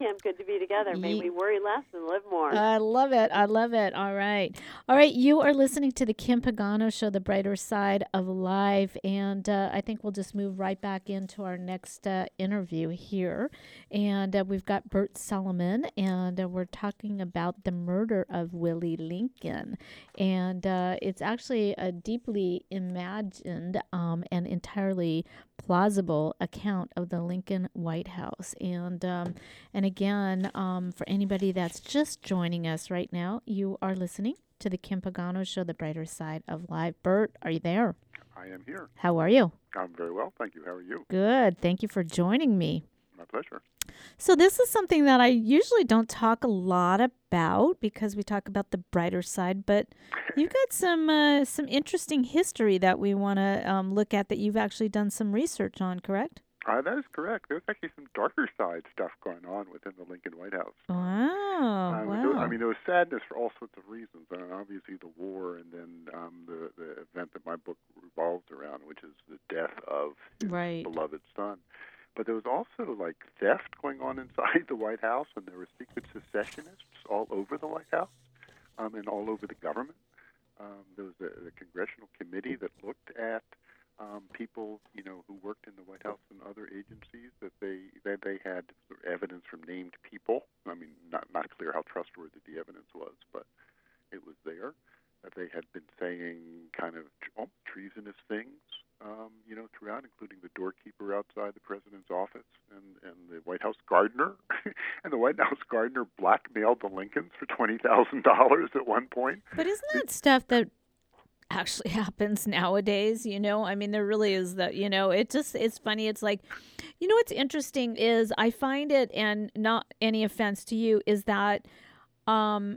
[SPEAKER 7] Kim. Good to be together. May
[SPEAKER 5] Ye-
[SPEAKER 7] we worry less and live more.
[SPEAKER 5] I love it. I love it. All right. All right. You are listening to the Kim Pagano Show, the brighter side of life. And uh, I think we'll just move right back into our next uh, interview here. And uh, we've got Bert Solomon, and uh, we're talking about the murder of Willie Lincoln. And uh, it's actually a deeply imagined um, and entirely plausible account of the Lincoln White House. And um, and again, um, for anybody that's just joining us right now, you are listening to the Kim Pagano Show, the brighter side of life. Bert, are you there?
[SPEAKER 11] I am here.
[SPEAKER 5] How are you?
[SPEAKER 11] I'm very well, thank you. How are you?
[SPEAKER 5] Good. Thank you for joining me.
[SPEAKER 11] My pleasure.
[SPEAKER 5] So this is something that I usually don't talk a lot about because we talk about the brighter side, but you've got some uh, some interesting history that we want to um, look at that you've actually done some research on, correct?
[SPEAKER 11] Uh, that is correct. There's actually some darker side stuff going on within the Lincoln White House.
[SPEAKER 5] Wow.
[SPEAKER 11] Um,
[SPEAKER 5] wow.
[SPEAKER 11] there was- I mean, there was sadness for all sorts of reasons. Uh, obviously, the war, and then um, the, the event that my book revolves around, which is the death of his
[SPEAKER 5] right.
[SPEAKER 11] beloved son. But there was also, like, theft going on inside the White House, and there were secret secessionists all over the White House um, and all over the government. Um, there was a, a congressional committee that looked at um, people, you know, who worked in the White House and other agencies, that they that they had evidence from named people. I mean, not not clear how trustworthy the evidence was, but it was there. That they had been saying kind of oh, treasonous things, um, you know, throughout, including the doorkeeper outside the president's office and, and the White House gardener. And the White House gardener blackmailed the Lincolns for twenty thousand dollars at one point.
[SPEAKER 5] But isn't that stuff that actually happens nowadays? You know, I mean, there really is that, you know, it just, it's funny. It's like, you know, what's interesting is I find it, and not any offense to you, is that um,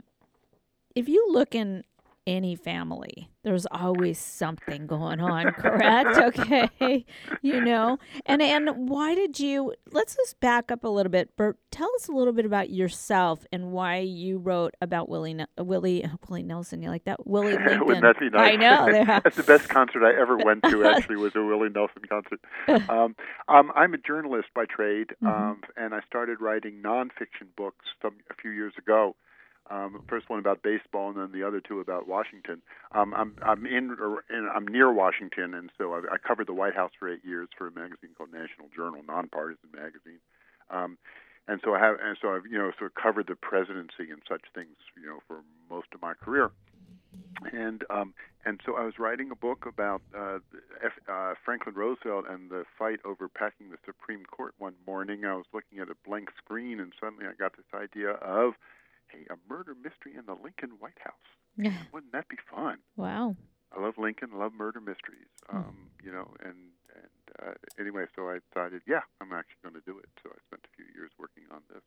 [SPEAKER 5] if you look in any family, there's always something going on, correct? Okay. You know, and and why did you, let's just back up a little bit. Bert, tell us a little bit about yourself and why you wrote about Willie, Ne- Willie, Willie Nelson. You like that? Willie Lincoln.
[SPEAKER 11] Wouldn't that be nice?
[SPEAKER 5] I know.
[SPEAKER 11] That's the best concert I ever went to, actually, was a Willie Nelson concert. Um, um, I'm a journalist by trade, um, mm-hmm. and I started writing nonfiction books some, a few years ago. Um, first one about baseball, and then the other two about Washington. Um, I'm I'm in, in I'm near Washington, and so I, I covered the White House for eight years for a magazine called National Journal, nonpartisan magazine. Um, and so I have, and so I've you know sort of covered the presidency and such things, you know, for most of my career. And um, and so I was writing a book about uh, F, uh, Franklin Roosevelt and the fight over packing the Supreme Court one morning. I was looking at a blank screen, and suddenly I got this idea of, hey, a murder mystery in the Lincoln White House.
[SPEAKER 5] Yeah.
[SPEAKER 11] Wouldn't that be fun?
[SPEAKER 5] Wow.
[SPEAKER 11] I love Lincoln. I love murder mysteries. Um, mm. You know, and and uh, anyway, so I decided, yeah, I'm actually going to do it. So I spent a few years working on this.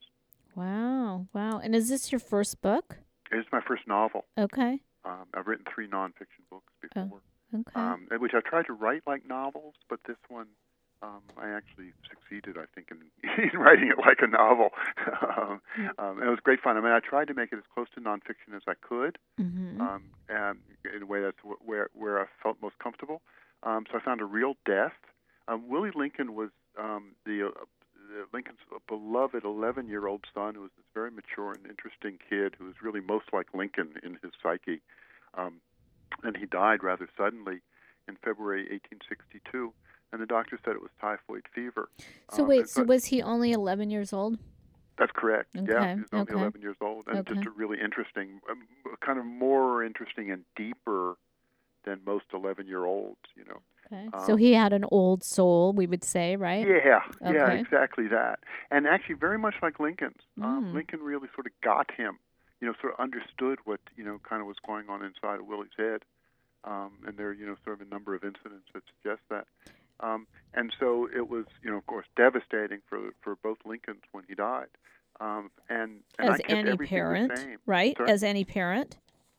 [SPEAKER 5] Wow. Wow. And is this your first book?
[SPEAKER 11] It's my first novel.
[SPEAKER 5] Okay.
[SPEAKER 11] Um, I've written three nonfiction books before.
[SPEAKER 5] Oh, okay.
[SPEAKER 11] Um, which I tried to write like novels, but this one, Um, I actually succeeded, I think, in, in writing it like a novel. um, um, it was great fun. I mean, I tried to make it as close to nonfiction as I could,
[SPEAKER 5] mm-hmm.
[SPEAKER 11] um, and in a way that's w- where where I felt most comfortable. Um, so I found a real death. Um, Willie Lincoln was um, the, uh, the Lincoln's beloved eleven-year-old son, who was this very mature and interesting kid who was really most like Lincoln in his psyche. Um, and he died rather suddenly in February eighteen sixty-two. And the doctor said it was typhoid fever.
[SPEAKER 5] So
[SPEAKER 11] um,
[SPEAKER 5] wait, so
[SPEAKER 11] but,
[SPEAKER 5] was he only eleven years old?
[SPEAKER 11] That's correct.
[SPEAKER 5] Okay.
[SPEAKER 11] Yeah, he was only
[SPEAKER 5] okay.
[SPEAKER 11] eleven years old, and
[SPEAKER 5] okay.
[SPEAKER 11] just a really interesting, um, kind of more interesting and deeper than most eleven-year-olds, you know.
[SPEAKER 5] Okay.
[SPEAKER 11] Um,
[SPEAKER 5] so he had an old soul, we would say, right?
[SPEAKER 11] Yeah,
[SPEAKER 5] okay.
[SPEAKER 11] yeah, exactly that. And actually very much like Lincoln's.
[SPEAKER 5] Mm.
[SPEAKER 11] Um, Lincoln really sort of got him, you know, sort of understood what, you know, kind of was going on inside of Willie's head. Um, and there are, you know, sort of a number of incidents that suggest that. Um, and so it was, you know, of course, devastating for for both Lincolns when he died. Um, and, and
[SPEAKER 5] As
[SPEAKER 11] I kept
[SPEAKER 5] any
[SPEAKER 11] everything
[SPEAKER 5] parent,
[SPEAKER 11] the same.
[SPEAKER 5] right?
[SPEAKER 11] Sorry?
[SPEAKER 5] As any parent.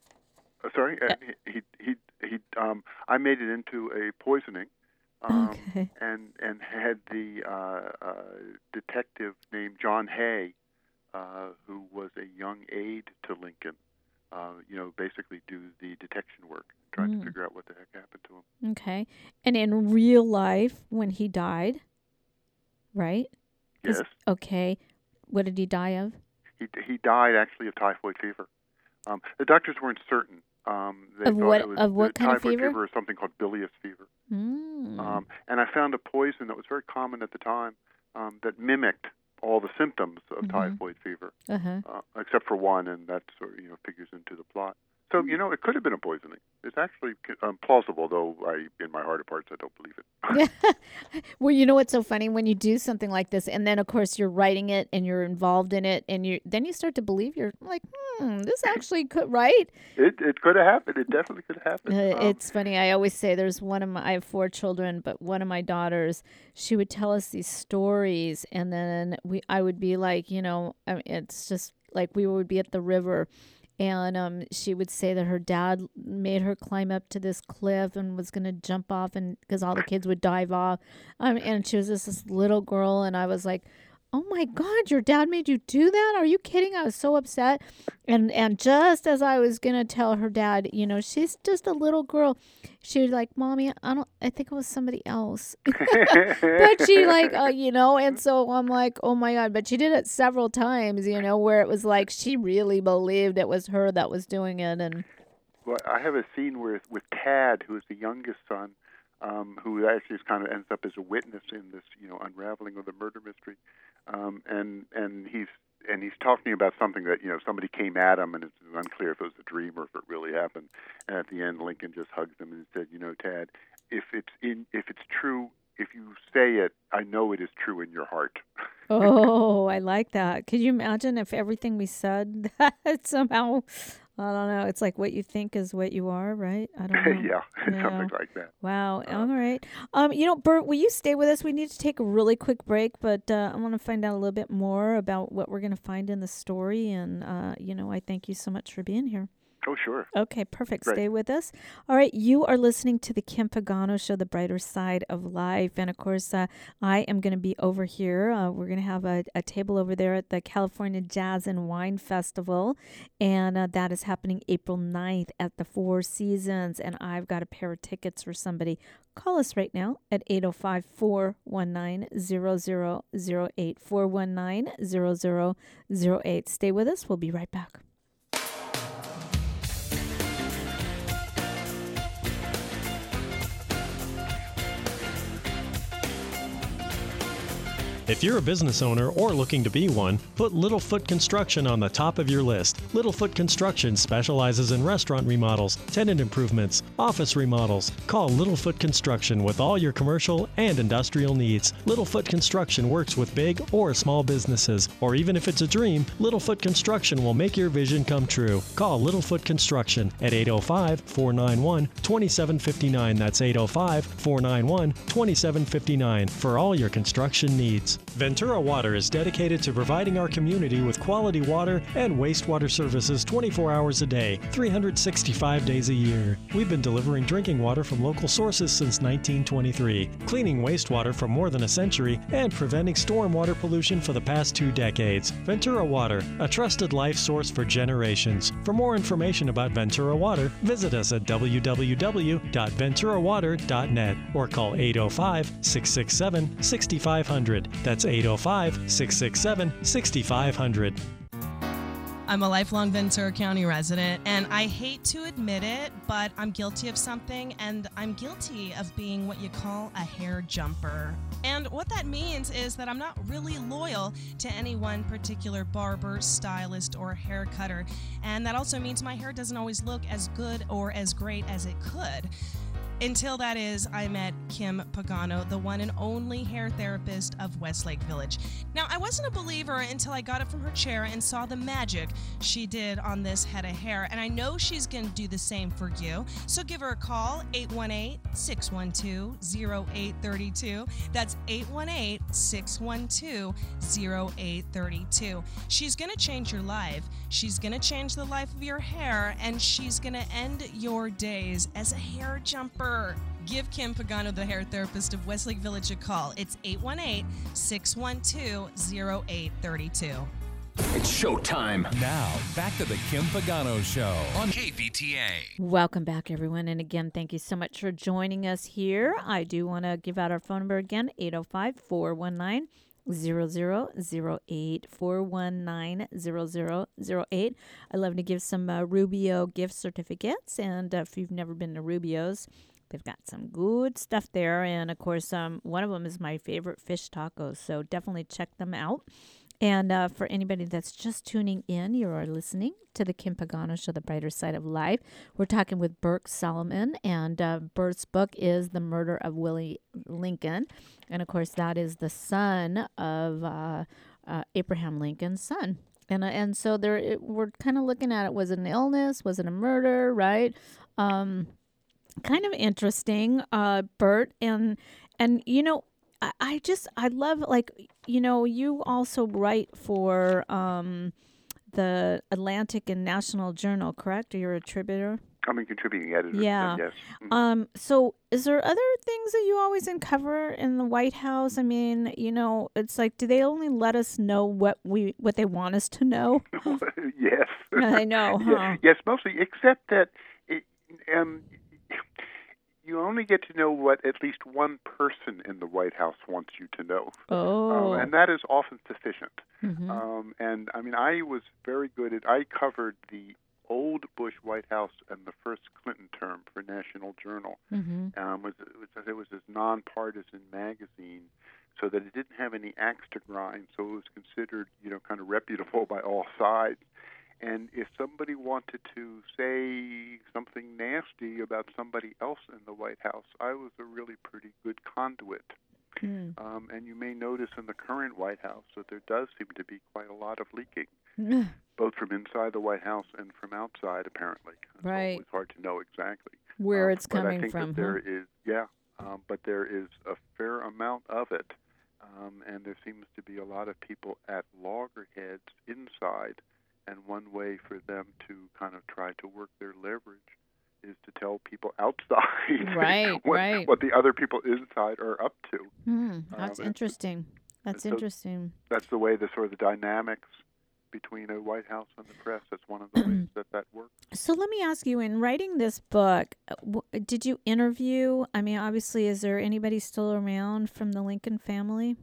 [SPEAKER 11] Uh, sorry, uh, he he he. Um, I made it into a poisoning, um,
[SPEAKER 5] okay.
[SPEAKER 11] and and had the uh, uh, detective named John Hay, uh, who was a young aide to Lincoln. Uh, you know, basically do the detection work, trying
[SPEAKER 5] mm.
[SPEAKER 11] to figure out what the heck happened to him.
[SPEAKER 5] Okay. And in real life, when he died, right?
[SPEAKER 11] Yes.
[SPEAKER 5] Okay. what did he die of?
[SPEAKER 11] He he died actually of typhoid fever. Um, the doctors weren't certain. Um, they
[SPEAKER 5] Of
[SPEAKER 11] thought
[SPEAKER 5] what-
[SPEAKER 11] it was
[SPEAKER 5] of what kind of
[SPEAKER 11] typhoid
[SPEAKER 5] fever?
[SPEAKER 11] fever or something called bilious fever.
[SPEAKER 5] Mm.
[SPEAKER 11] Um, and I found a poison that was very common at the time um, that mimicked all the symptoms of
[SPEAKER 5] Mhm.
[SPEAKER 11] typhoid fever,
[SPEAKER 5] Uh-huh.
[SPEAKER 11] uh, except for one, and that sort of you know figures into the plot. So you know it could have been a poisoning. It's actually um, plausible, though I, in my heart of hearts, I don't believe it.
[SPEAKER 5] Well, you know what's so funny when you do something like this, and then of course you're writing it and you're involved in it, and you then you start to believe you're like, hmm, this actually could, right?
[SPEAKER 11] It it could have happened. It definitely could have happened.
[SPEAKER 5] Uh,
[SPEAKER 11] Um,
[SPEAKER 5] it's funny. I always say there's one of my, I have four children, but one of my daughters, she would tell us these stories, and then we, I would be like, you know, I mean, it's just like we would be at the river, and um, she would say that her dad made her climb up to this cliff and was gonna jump off, and because all the kids would dive off, um, and she was just this little girl, and I was like, oh my God, your dad made you do that? Are you kidding? I was so upset. And and just as I was going to tell her dad, you know, she's just a little girl, she was like, Mommy, I don't, I think it was somebody else. But she like, uh, you know, and so I'm like, oh my God. But she did it several times, you know, where it was like she really believed it was her that was doing it. And
[SPEAKER 11] Well, I have a scene where with Tad, who is the youngest son, um, who actually is kind of ends up as a witness in this, you know, unraveling of the murder mystery, um, and and he's and he's talking about something that you know somebody came at him, and it's unclear if it was a dream or if it really happened. And at the end, Lincoln just hugs him and said, "You know, Tad, if it's in if it's true, if you say it, I know it is true in your heart."
[SPEAKER 5] oh, I like that. Could you imagine if everything we said that somehow, I don't know, it's like what you think is what you are, right? I don't know.
[SPEAKER 11] yeah,
[SPEAKER 5] Yeah.
[SPEAKER 11] something like that.
[SPEAKER 5] Wow. All right. Um, you know, Bert, will you stay with us? We need to take a really quick break, but uh, I want to find out a little bit more about what we're going to find in the story. And, uh, you know, I thank you so much for being here.
[SPEAKER 11] Oh, sure.
[SPEAKER 5] Okay, perfect.
[SPEAKER 11] Great.
[SPEAKER 5] Stay with us. All right, you are listening to the Kim Pagano Show, The Brighter Side of Life. And, of course, uh, I am going to be over here. Uh, we're going to have a, a table over there at the California Jazz and Wine Festival, and uh, that is happening April ninth at the Four Seasons, and I've got a pair of tickets for somebody. Call us right now at eight oh five, four one nine, zero zero zero eight, four one nine, zero zero zero eight. Stay with us. We'll be right back.
[SPEAKER 1] If you're a business owner or looking to be one, put Littlefoot Construction on the top of your list. Littlefoot Construction specializes in restaurant remodels, tenant improvements, office remodels. Call Littlefoot Construction with all your commercial and industrial needs. Littlefoot Construction works with big or small businesses, or even if it's a dream, Littlefoot Construction will make your vision come true. Call Littlefoot Construction at eight oh five, four nine one, two seven five nine. That's eight oh five, four nine one, two seven five nine for all your construction needs. Ventura Water is dedicated to providing our community with quality water and wastewater services twenty-four hours a day, three hundred sixty-five days a year. We've been delivering drinking water from local sources since nineteen twenty-three, cleaning wastewater for more than a century, and preventing stormwater pollution for the past two decades. Ventura Water, a trusted life source for generations. For more information about Ventura Water, visit us at w w w dot ventura water dot net or call eight oh five, six six seven, six five zero zero. That's eight oh five, six six seven, six five zero zero.
[SPEAKER 8] I'm a lifelong Ventura County resident, and I hate to admit it, but I'm guilty of something, and I'm guilty of being what you call a hair jumper. And what that means is that I'm not really loyal to any one particular barber, stylist, or hair cutter, and that also means my hair doesn't always look as good or as great as it could. Until that is, I met Kim Pagano, the one and only hair therapist of Westlake Village. Now, I wasn't a believer until I got up from her chair and saw the magic she did on this head of hair, and I know she's going to do the same for you. So give her a call, eight one eight, six one two, zero eight three two. That's eight one eight, six one two, zero eight three two. She's going to change your life. She's going to change the life of your hair, and she's going to end your days as a hair jumper. Give Kim Pagano, the hair therapist of Westlake Village, a call. It's eight one eight, six one two, zero eight three two.
[SPEAKER 10] It's showtime. Now, back to the Kim Pagano Show on K V T A.
[SPEAKER 5] Welcome back, everyone. And again, thank you so much for joining us here. I do want to give out our phone number again, eight oh five, four one nine, zero zero zero eight four one nine zero zero zero eight. I love to give some uh, Rubio gift certificates, and uh, if you've never been to Rubio's, they've got some good stuff there. And of course, um, one of them is my favorite, fish tacos. So definitely check them out. And uh, for anybody that's just tuning in, you are listening to the Kim Pagano Show, The Brighter Side of Life. We're talking with Burt Solomon, and uh, Burt's book is The Murder of Willie Lincoln. And, of course, that is the son of uh, uh, Abraham Lincoln's son. And uh, and so there, it, we're kind of looking at it. Was it an illness? Was it a murder, right? Um, kind of interesting, uh, Burt. And, and you know, I, I just, I love, like, you know, you also write for um, the Atlantic and National Journal, correct? Or you're a contributor?
[SPEAKER 11] I'm a contributing editor.
[SPEAKER 5] Yeah.
[SPEAKER 11] Yes. Mm-hmm.
[SPEAKER 5] Um. So, is there other things that you always uncover in the White House? I mean, you know, it's like, do they only let us know what we what they want us to know?
[SPEAKER 11] Yes.
[SPEAKER 5] I know. Huh?
[SPEAKER 11] Yes, yes, mostly, except that it, um, you only get to know what at least one person in the White House wants you to know.
[SPEAKER 5] Oh.
[SPEAKER 11] Um, and that is often sufficient.
[SPEAKER 5] Mm-hmm.
[SPEAKER 11] Um, and, I mean, I was very good at, I covered the old Bush White House and the first Clinton term for National Journal.
[SPEAKER 5] Mm-hmm.
[SPEAKER 11] Um, was, it, was, it was this nonpartisan magazine, so that it didn't have any axe to grind, so it was considered, you know, kind of reputable by all sides. And if somebody wanted to say something nasty about somebody else in the White House, I was a really pretty good conduit.
[SPEAKER 5] Mm.
[SPEAKER 11] Um, and you may notice in the current White House that there does seem to be quite a lot of leaking,
[SPEAKER 5] Mm.
[SPEAKER 11] both from inside the White House and from outside, apparently.
[SPEAKER 5] Right.
[SPEAKER 11] It's hard to know exactly
[SPEAKER 5] Where
[SPEAKER 11] um,
[SPEAKER 5] it's
[SPEAKER 11] but
[SPEAKER 5] coming
[SPEAKER 11] I think
[SPEAKER 5] from.
[SPEAKER 11] That there
[SPEAKER 5] huh?
[SPEAKER 11] is, yeah, um, but there is a fair amount of it. Um, and there seems to be a lot of people at loggerheads inside. And one way for them to kind of try to work their leverage is to tell people outside
[SPEAKER 5] right,
[SPEAKER 11] what,
[SPEAKER 5] right.
[SPEAKER 11] what the other people inside are up to.
[SPEAKER 5] Mm, that's
[SPEAKER 11] um,
[SPEAKER 5] interesting. That's
[SPEAKER 11] so
[SPEAKER 5] interesting.
[SPEAKER 11] That's the way the sort of the dynamics between a White House and the press. That's one of the ways that that works.
[SPEAKER 5] So let me ask you, in writing this book, w- did you interview? I mean, obviously, is there anybody still around from the Lincoln family?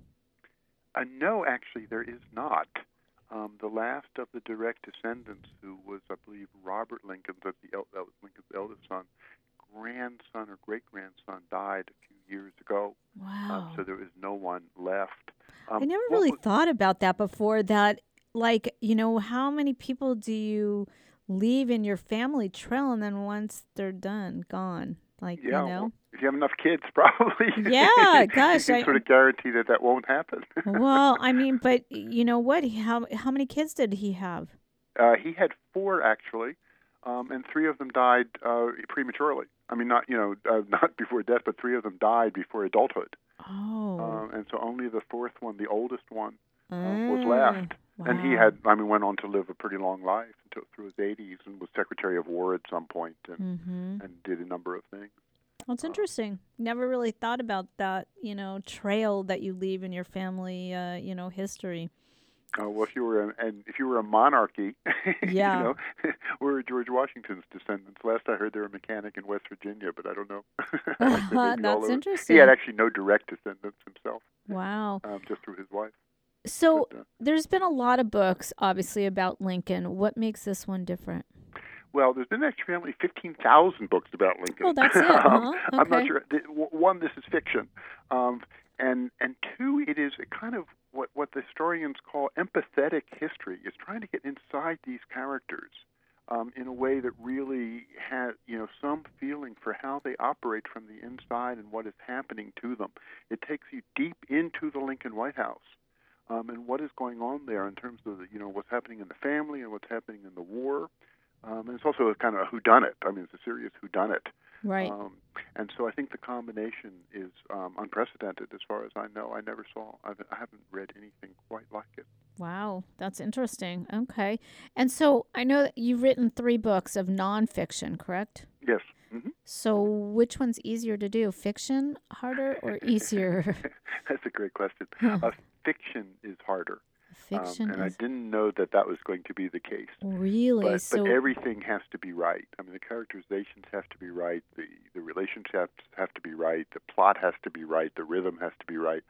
[SPEAKER 11] Uh, no, actually, there is not. Um, the last of the direct descendants, who was, I believe, Robert Lincoln, the, the El- El- Lincoln's eldest son, grandson or great-grandson, died a few years ago.
[SPEAKER 5] Wow.
[SPEAKER 11] Um, so there is no one left. Um,
[SPEAKER 5] I never
[SPEAKER 11] what
[SPEAKER 5] really
[SPEAKER 11] was-
[SPEAKER 5] thought about that before, that, like, you know, how many people do you leave in your family trail, and then once they're done, gone? Like,
[SPEAKER 11] yeah,
[SPEAKER 5] you know?
[SPEAKER 11] well, if you have enough kids, probably.
[SPEAKER 5] Yeah, gosh,
[SPEAKER 11] you can
[SPEAKER 5] I-
[SPEAKER 11] sort of guarantee that that won't happen.
[SPEAKER 5] Well, I mean, but you know what? How how many kids did he have?
[SPEAKER 11] Uh, he had four, actually, um, and three of them died uh, prematurely. I mean, not you know, uh, not before death, but three of them died before adulthood.
[SPEAKER 5] Oh.
[SPEAKER 11] Um, and so only the fourth one, the oldest one, uh, was
[SPEAKER 5] Mm,
[SPEAKER 11] left. And he
[SPEAKER 5] wow.
[SPEAKER 11] had, I mean, went on to live a pretty long life until through his eighties, and was Secretary of War at some point, and
[SPEAKER 5] Mm-hmm.
[SPEAKER 11] and did a number of things.
[SPEAKER 5] Well, it's interesting. Never really thought about that, you know, trail that you leave in your family, uh, you know, history.
[SPEAKER 11] Uh, well, if you were a, and if you were a monarchy,
[SPEAKER 5] Yeah.
[SPEAKER 11] you know, we're George Washington's descendants. Last I heard, they were a mechanic in West Virginia, but I don't know. They may be all
[SPEAKER 5] That's
[SPEAKER 11] over.
[SPEAKER 5] interesting.
[SPEAKER 11] He had actually no direct descendants himself,
[SPEAKER 5] Wow.
[SPEAKER 11] um, just through his wife.
[SPEAKER 5] So
[SPEAKER 11] But, uh,
[SPEAKER 5] there's been a lot of books, obviously, about Lincoln. What makes this one different?
[SPEAKER 11] Well, there's been actually only fifteen thousand books about Lincoln.
[SPEAKER 5] Oh, that's it,
[SPEAKER 11] um,
[SPEAKER 5] huh?
[SPEAKER 11] I'm not
[SPEAKER 5] Okay.
[SPEAKER 11] sure. Th- w- One, this is fiction, um, and and two, it is a kind of what what the historians call empathetic history. It's trying to get inside these characters um, in a way that really has you know some feeling for how they operate from the inside and what is happening to them. It takes you deep into the Lincoln White House. Um, and what is going on there in terms of the, you know what's happening in the family and what's happening in the war. Um, and it's also a kind of a whodunit. I mean, it's a serious whodunit.
[SPEAKER 5] Right.
[SPEAKER 11] Um, and so I think the combination is um, unprecedented as far as I know. I never saw, I've, I haven't read anything quite like it.
[SPEAKER 5] Wow, that's interesting. Okay. And so I know that you've written three books of nonfiction, correct?
[SPEAKER 11] Yes. Mm-hmm.
[SPEAKER 5] So which one's easier to do, fiction harder or easier?
[SPEAKER 11] That's a great question. uh, fiction is harder.
[SPEAKER 5] Fiction
[SPEAKER 11] um, and
[SPEAKER 5] is...
[SPEAKER 11] I didn't know that that was going to be the case.
[SPEAKER 5] Really?
[SPEAKER 11] But,
[SPEAKER 5] so...
[SPEAKER 11] but everything has to be right. I mean, the characterizations have to be right. The, the relationships have to be right. The plot has to be right. The rhythm has to be right.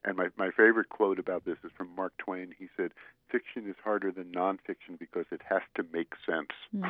[SPEAKER 11] And my, my favorite quote about this is from Mark Twain. He said, "Fiction is harder than nonfiction because it has to make sense."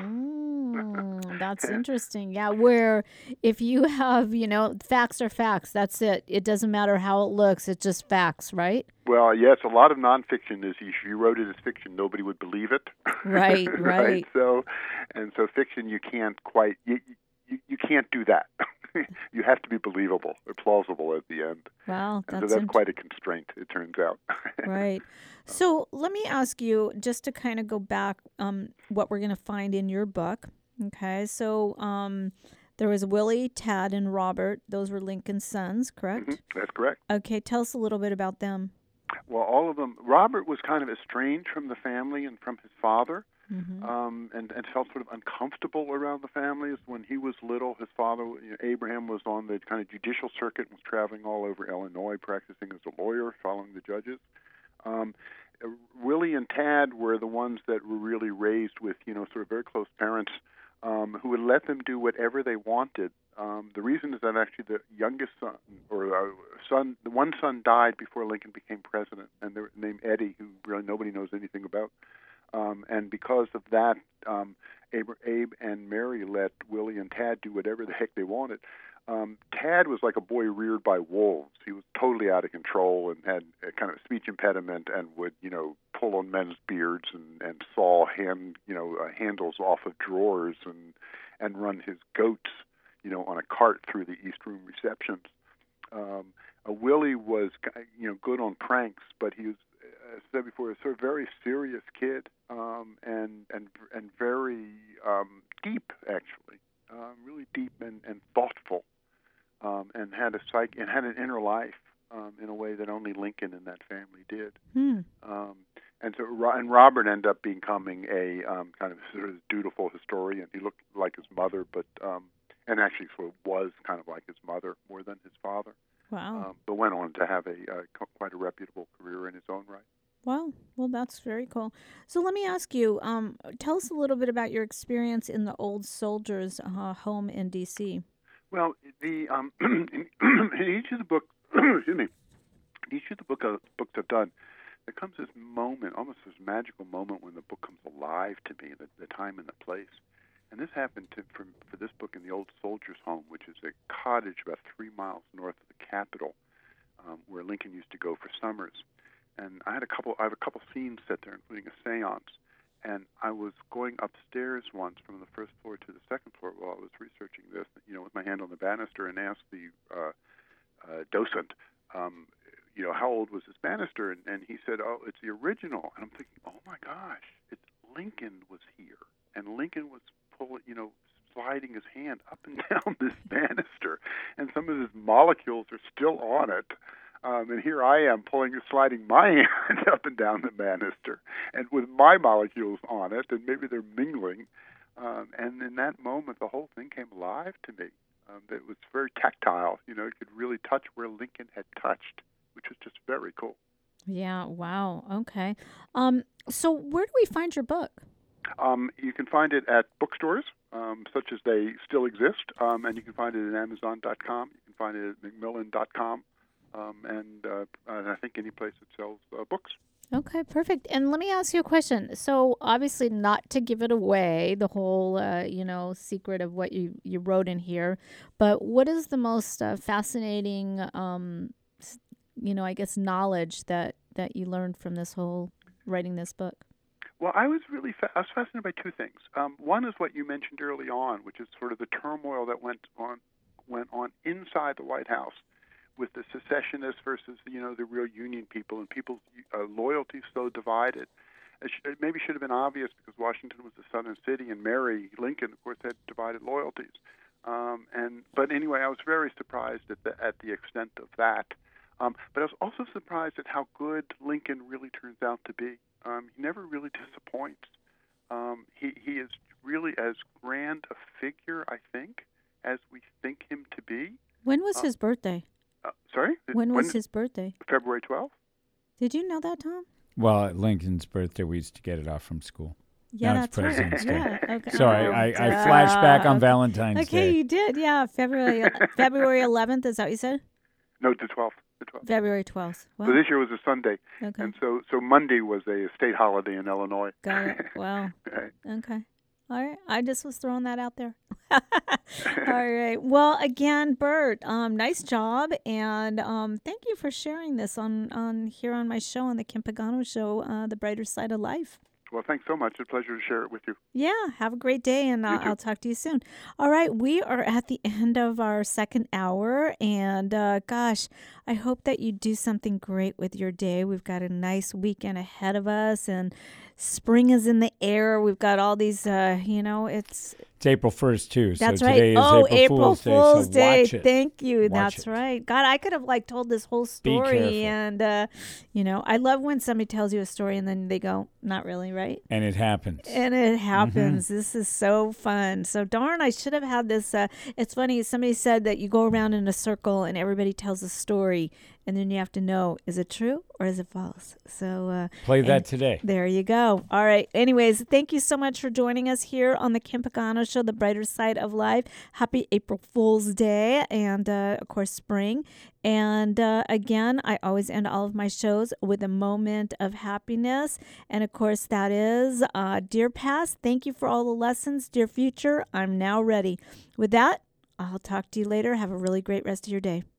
[SPEAKER 5] Mm, that's interesting. Yeah, where if you have, you know, facts are facts. That's it. It doesn't matter how it looks. It's just facts, right?
[SPEAKER 11] Well, yes, a lot of nonfiction is if you wrote it as fiction, nobody would believe it.
[SPEAKER 5] Right, right.
[SPEAKER 11] right. So, and so fiction, you can't quite, you, you, you can't do that. You have to be believable or plausible at the end.
[SPEAKER 5] Wow,
[SPEAKER 11] and
[SPEAKER 5] that's
[SPEAKER 11] so that's
[SPEAKER 5] int-
[SPEAKER 11] quite a constraint, it turns out.
[SPEAKER 5] Right. So let me ask you, just to kind of go back, um, what we're going to find in your book. Okay, so um, there was Willie, Tad, and Robert. Those were Lincoln's sons, correct?
[SPEAKER 11] Mm-hmm. That's correct.
[SPEAKER 5] Okay, tell us a little bit about them.
[SPEAKER 11] Well, all of them. Robert was kind of estranged from the family and from his father.
[SPEAKER 5] Mm-hmm.
[SPEAKER 11] Um, and, and felt sort of uncomfortable around the families. When he was little, his father, you know, Abraham, was on the kind of judicial circuit and was traveling all over Illinois practicing as a lawyer, following the judges. Um, Willie and Tad were the ones that were really raised with, you know, sort of very close parents um, who would let them do whatever they wanted. Um, the reason is that actually the youngest son, or uh, son, the one son died before Lincoln became president, and they were named Eddie, who really nobody knows anything about. Um, and because of that, um, Abe, Abe and Mary let Willie and Tad do whatever the heck they wanted. Um, Tad was like a boy reared by wolves. He was totally out of control and had a kind of speech impediment and would, you know, pull on men's beards and, and saw hand, you know, uh, handles off of drawers and and run his goats, you know, on a cart through the East Room receptions. Um, uh, Willie was, you know, good on pranks, but he was, as I said before, a sort of very serious kid, um, and and and very um, deep, actually, um, really deep and, and thoughtful, um, and had a psych and had an inner life um, in a way that only Lincoln and that family did.
[SPEAKER 5] Hmm.
[SPEAKER 11] Um, and so, and Robert ended up becoming a um, kind of sort of dutiful historian. He looked like his mother, but um, and actually sort of was kind of like his mother more than his father.
[SPEAKER 5] Wow.
[SPEAKER 11] Um, but went on to have a uh, quite a reputable career in his own right.
[SPEAKER 5] Wow. Well, that's very cool. So let me ask you, um, tell us a little bit about your experience in the Old Soldiers' uh, home in D C
[SPEAKER 11] Well, the um, in, in each of the books, excuse me, each of the book uh, books I've done, there comes this moment, almost this magical moment when the book comes alive to me, the, the time and the place. And this happened to, for, for this book in the Old Soldiers' home, which is a cottage about three miles north of the Capitol, um, where Lincoln used to go for summers. And I had a couple. I have a couple scenes set there, including a séance. And I was going upstairs once from the first floor to the second floor while I was researching this, you know, with my hand on the banister, and asked the uh, uh, docent, um, you know, how old was this banister? And, and he said, "Oh, it's the original." And I'm thinking, "Oh my gosh, it's Lincoln was here, and Lincoln was pulling, you know, sliding his hand up and down this banister, and some of his molecules are still on it." Um, and here I am pulling, sliding my hand up and down the banister, and with my molecules on it, and maybe they're mingling. Um, and in that moment, the whole thing came alive to me. Um, it was very tactile. You know, it could really touch where Lincoln had touched, which was just very cool.
[SPEAKER 5] Yeah. Wow. Okay. Um. So where do we find your book?
[SPEAKER 11] Um, you can find it at bookstores, um, such as they still exist, um, and you can find it at Amazon dot com. You can find it at Macmillan dot com. Um, and, uh, and I think any place that sells uh, books.
[SPEAKER 5] Okay, perfect. And let me ask you a question. So obviously not to give it away, the whole, uh, you know, secret of what you, you wrote in here, but what is the most uh, fascinating, um, you know, I guess, knowledge that, that you learned from this whole, writing this book?
[SPEAKER 11] Well, I was really fa- I was fascinated by two things. Um, one is what you mentioned early on, which is sort of the turmoil that went on went on inside the White House, with the secessionists versus, you know, the real Union people, and people's uh, loyalty so divided. It, sh- it maybe should have been obvious because Washington was the southern city, and Mary Lincoln, of course, had divided loyalties. Um, and but anyway, I was very surprised at the at the extent of that. Um, but I was also surprised at how good Lincoln really turns out to be. Um, he never really disappoints. Um, he he is really as grand a figure, I think, as we think him to be.
[SPEAKER 5] When was uh, his birthday?
[SPEAKER 11] Uh, sorry?
[SPEAKER 5] When was when, his birthday?
[SPEAKER 11] February twelfth.
[SPEAKER 5] Did you know that, Tom?
[SPEAKER 6] Well, at Lincoln's birthday, we used to get it off from school.
[SPEAKER 5] Yeah,
[SPEAKER 6] now
[SPEAKER 5] that's
[SPEAKER 6] it's President's
[SPEAKER 5] right.
[SPEAKER 6] Day.
[SPEAKER 5] Yeah, okay.
[SPEAKER 6] So I, I, I flashed back on Valentine's
[SPEAKER 5] okay,
[SPEAKER 6] Day.
[SPEAKER 5] Okay, you did, yeah. February February eleventh, is that what you said?
[SPEAKER 11] No, the twelfth. the twelfth.
[SPEAKER 5] February twelfth. Wow.
[SPEAKER 11] So this year was a Sunday.
[SPEAKER 5] Okay.
[SPEAKER 11] And so, so Monday was a state holiday in Illinois.
[SPEAKER 5] Got it. Wow.
[SPEAKER 11] Right.
[SPEAKER 5] Okay. All right. I just was throwing that out there. All right. Well, again, Bert, um, nice job. And um, thank you for sharing this on, on here on my show, on the Kim Pagano Show, uh, The Brighter Side of Life.
[SPEAKER 11] Well, thanks so much. It's a pleasure to share it with you.
[SPEAKER 5] Yeah, have a great day, and uh, I'll talk to you soon. All right, we are at the end of our second hour, and uh, gosh, I hope that you do something great with your day. We've got a nice weekend ahead of us, and spring is in the air. We've got all these, uh, you know, it's...
[SPEAKER 6] It's April first, too.
[SPEAKER 5] That's
[SPEAKER 6] so
[SPEAKER 5] right.
[SPEAKER 6] Today is
[SPEAKER 5] oh,
[SPEAKER 6] April,
[SPEAKER 5] April
[SPEAKER 6] Fool's,
[SPEAKER 5] Fool's
[SPEAKER 6] Day.
[SPEAKER 5] Day.
[SPEAKER 6] So watch it.
[SPEAKER 5] Thank you.
[SPEAKER 6] Watch
[SPEAKER 5] That's
[SPEAKER 6] it.
[SPEAKER 5] right. God, I could have like told this whole
[SPEAKER 6] Be
[SPEAKER 5] story.
[SPEAKER 6] careful.
[SPEAKER 5] And, uh, you know, I love when somebody tells you a story and then they go, not really, right?
[SPEAKER 6] And it happens.
[SPEAKER 5] And it happens.
[SPEAKER 6] Mm-hmm.
[SPEAKER 5] This is so fun. So darn, I should have had this. Uh, it's funny. Somebody said that you go around in a circle and everybody tells a story. And then you have to know, is it true or is it false? So uh,
[SPEAKER 6] Play that today.
[SPEAKER 5] There you go. All right. Anyways, thank you so much for joining us here on the Kim Pagano Show, The Brighter Side of Life. Happy April Fool's Day and, uh, of course, spring. And uh, again, I always end all of my shows with a moment of happiness. And, of course, that is, uh, dear past, thank you for all the lessons. Dear future, I'm now ready. With that, I'll talk to you later. Have a really great rest of your day.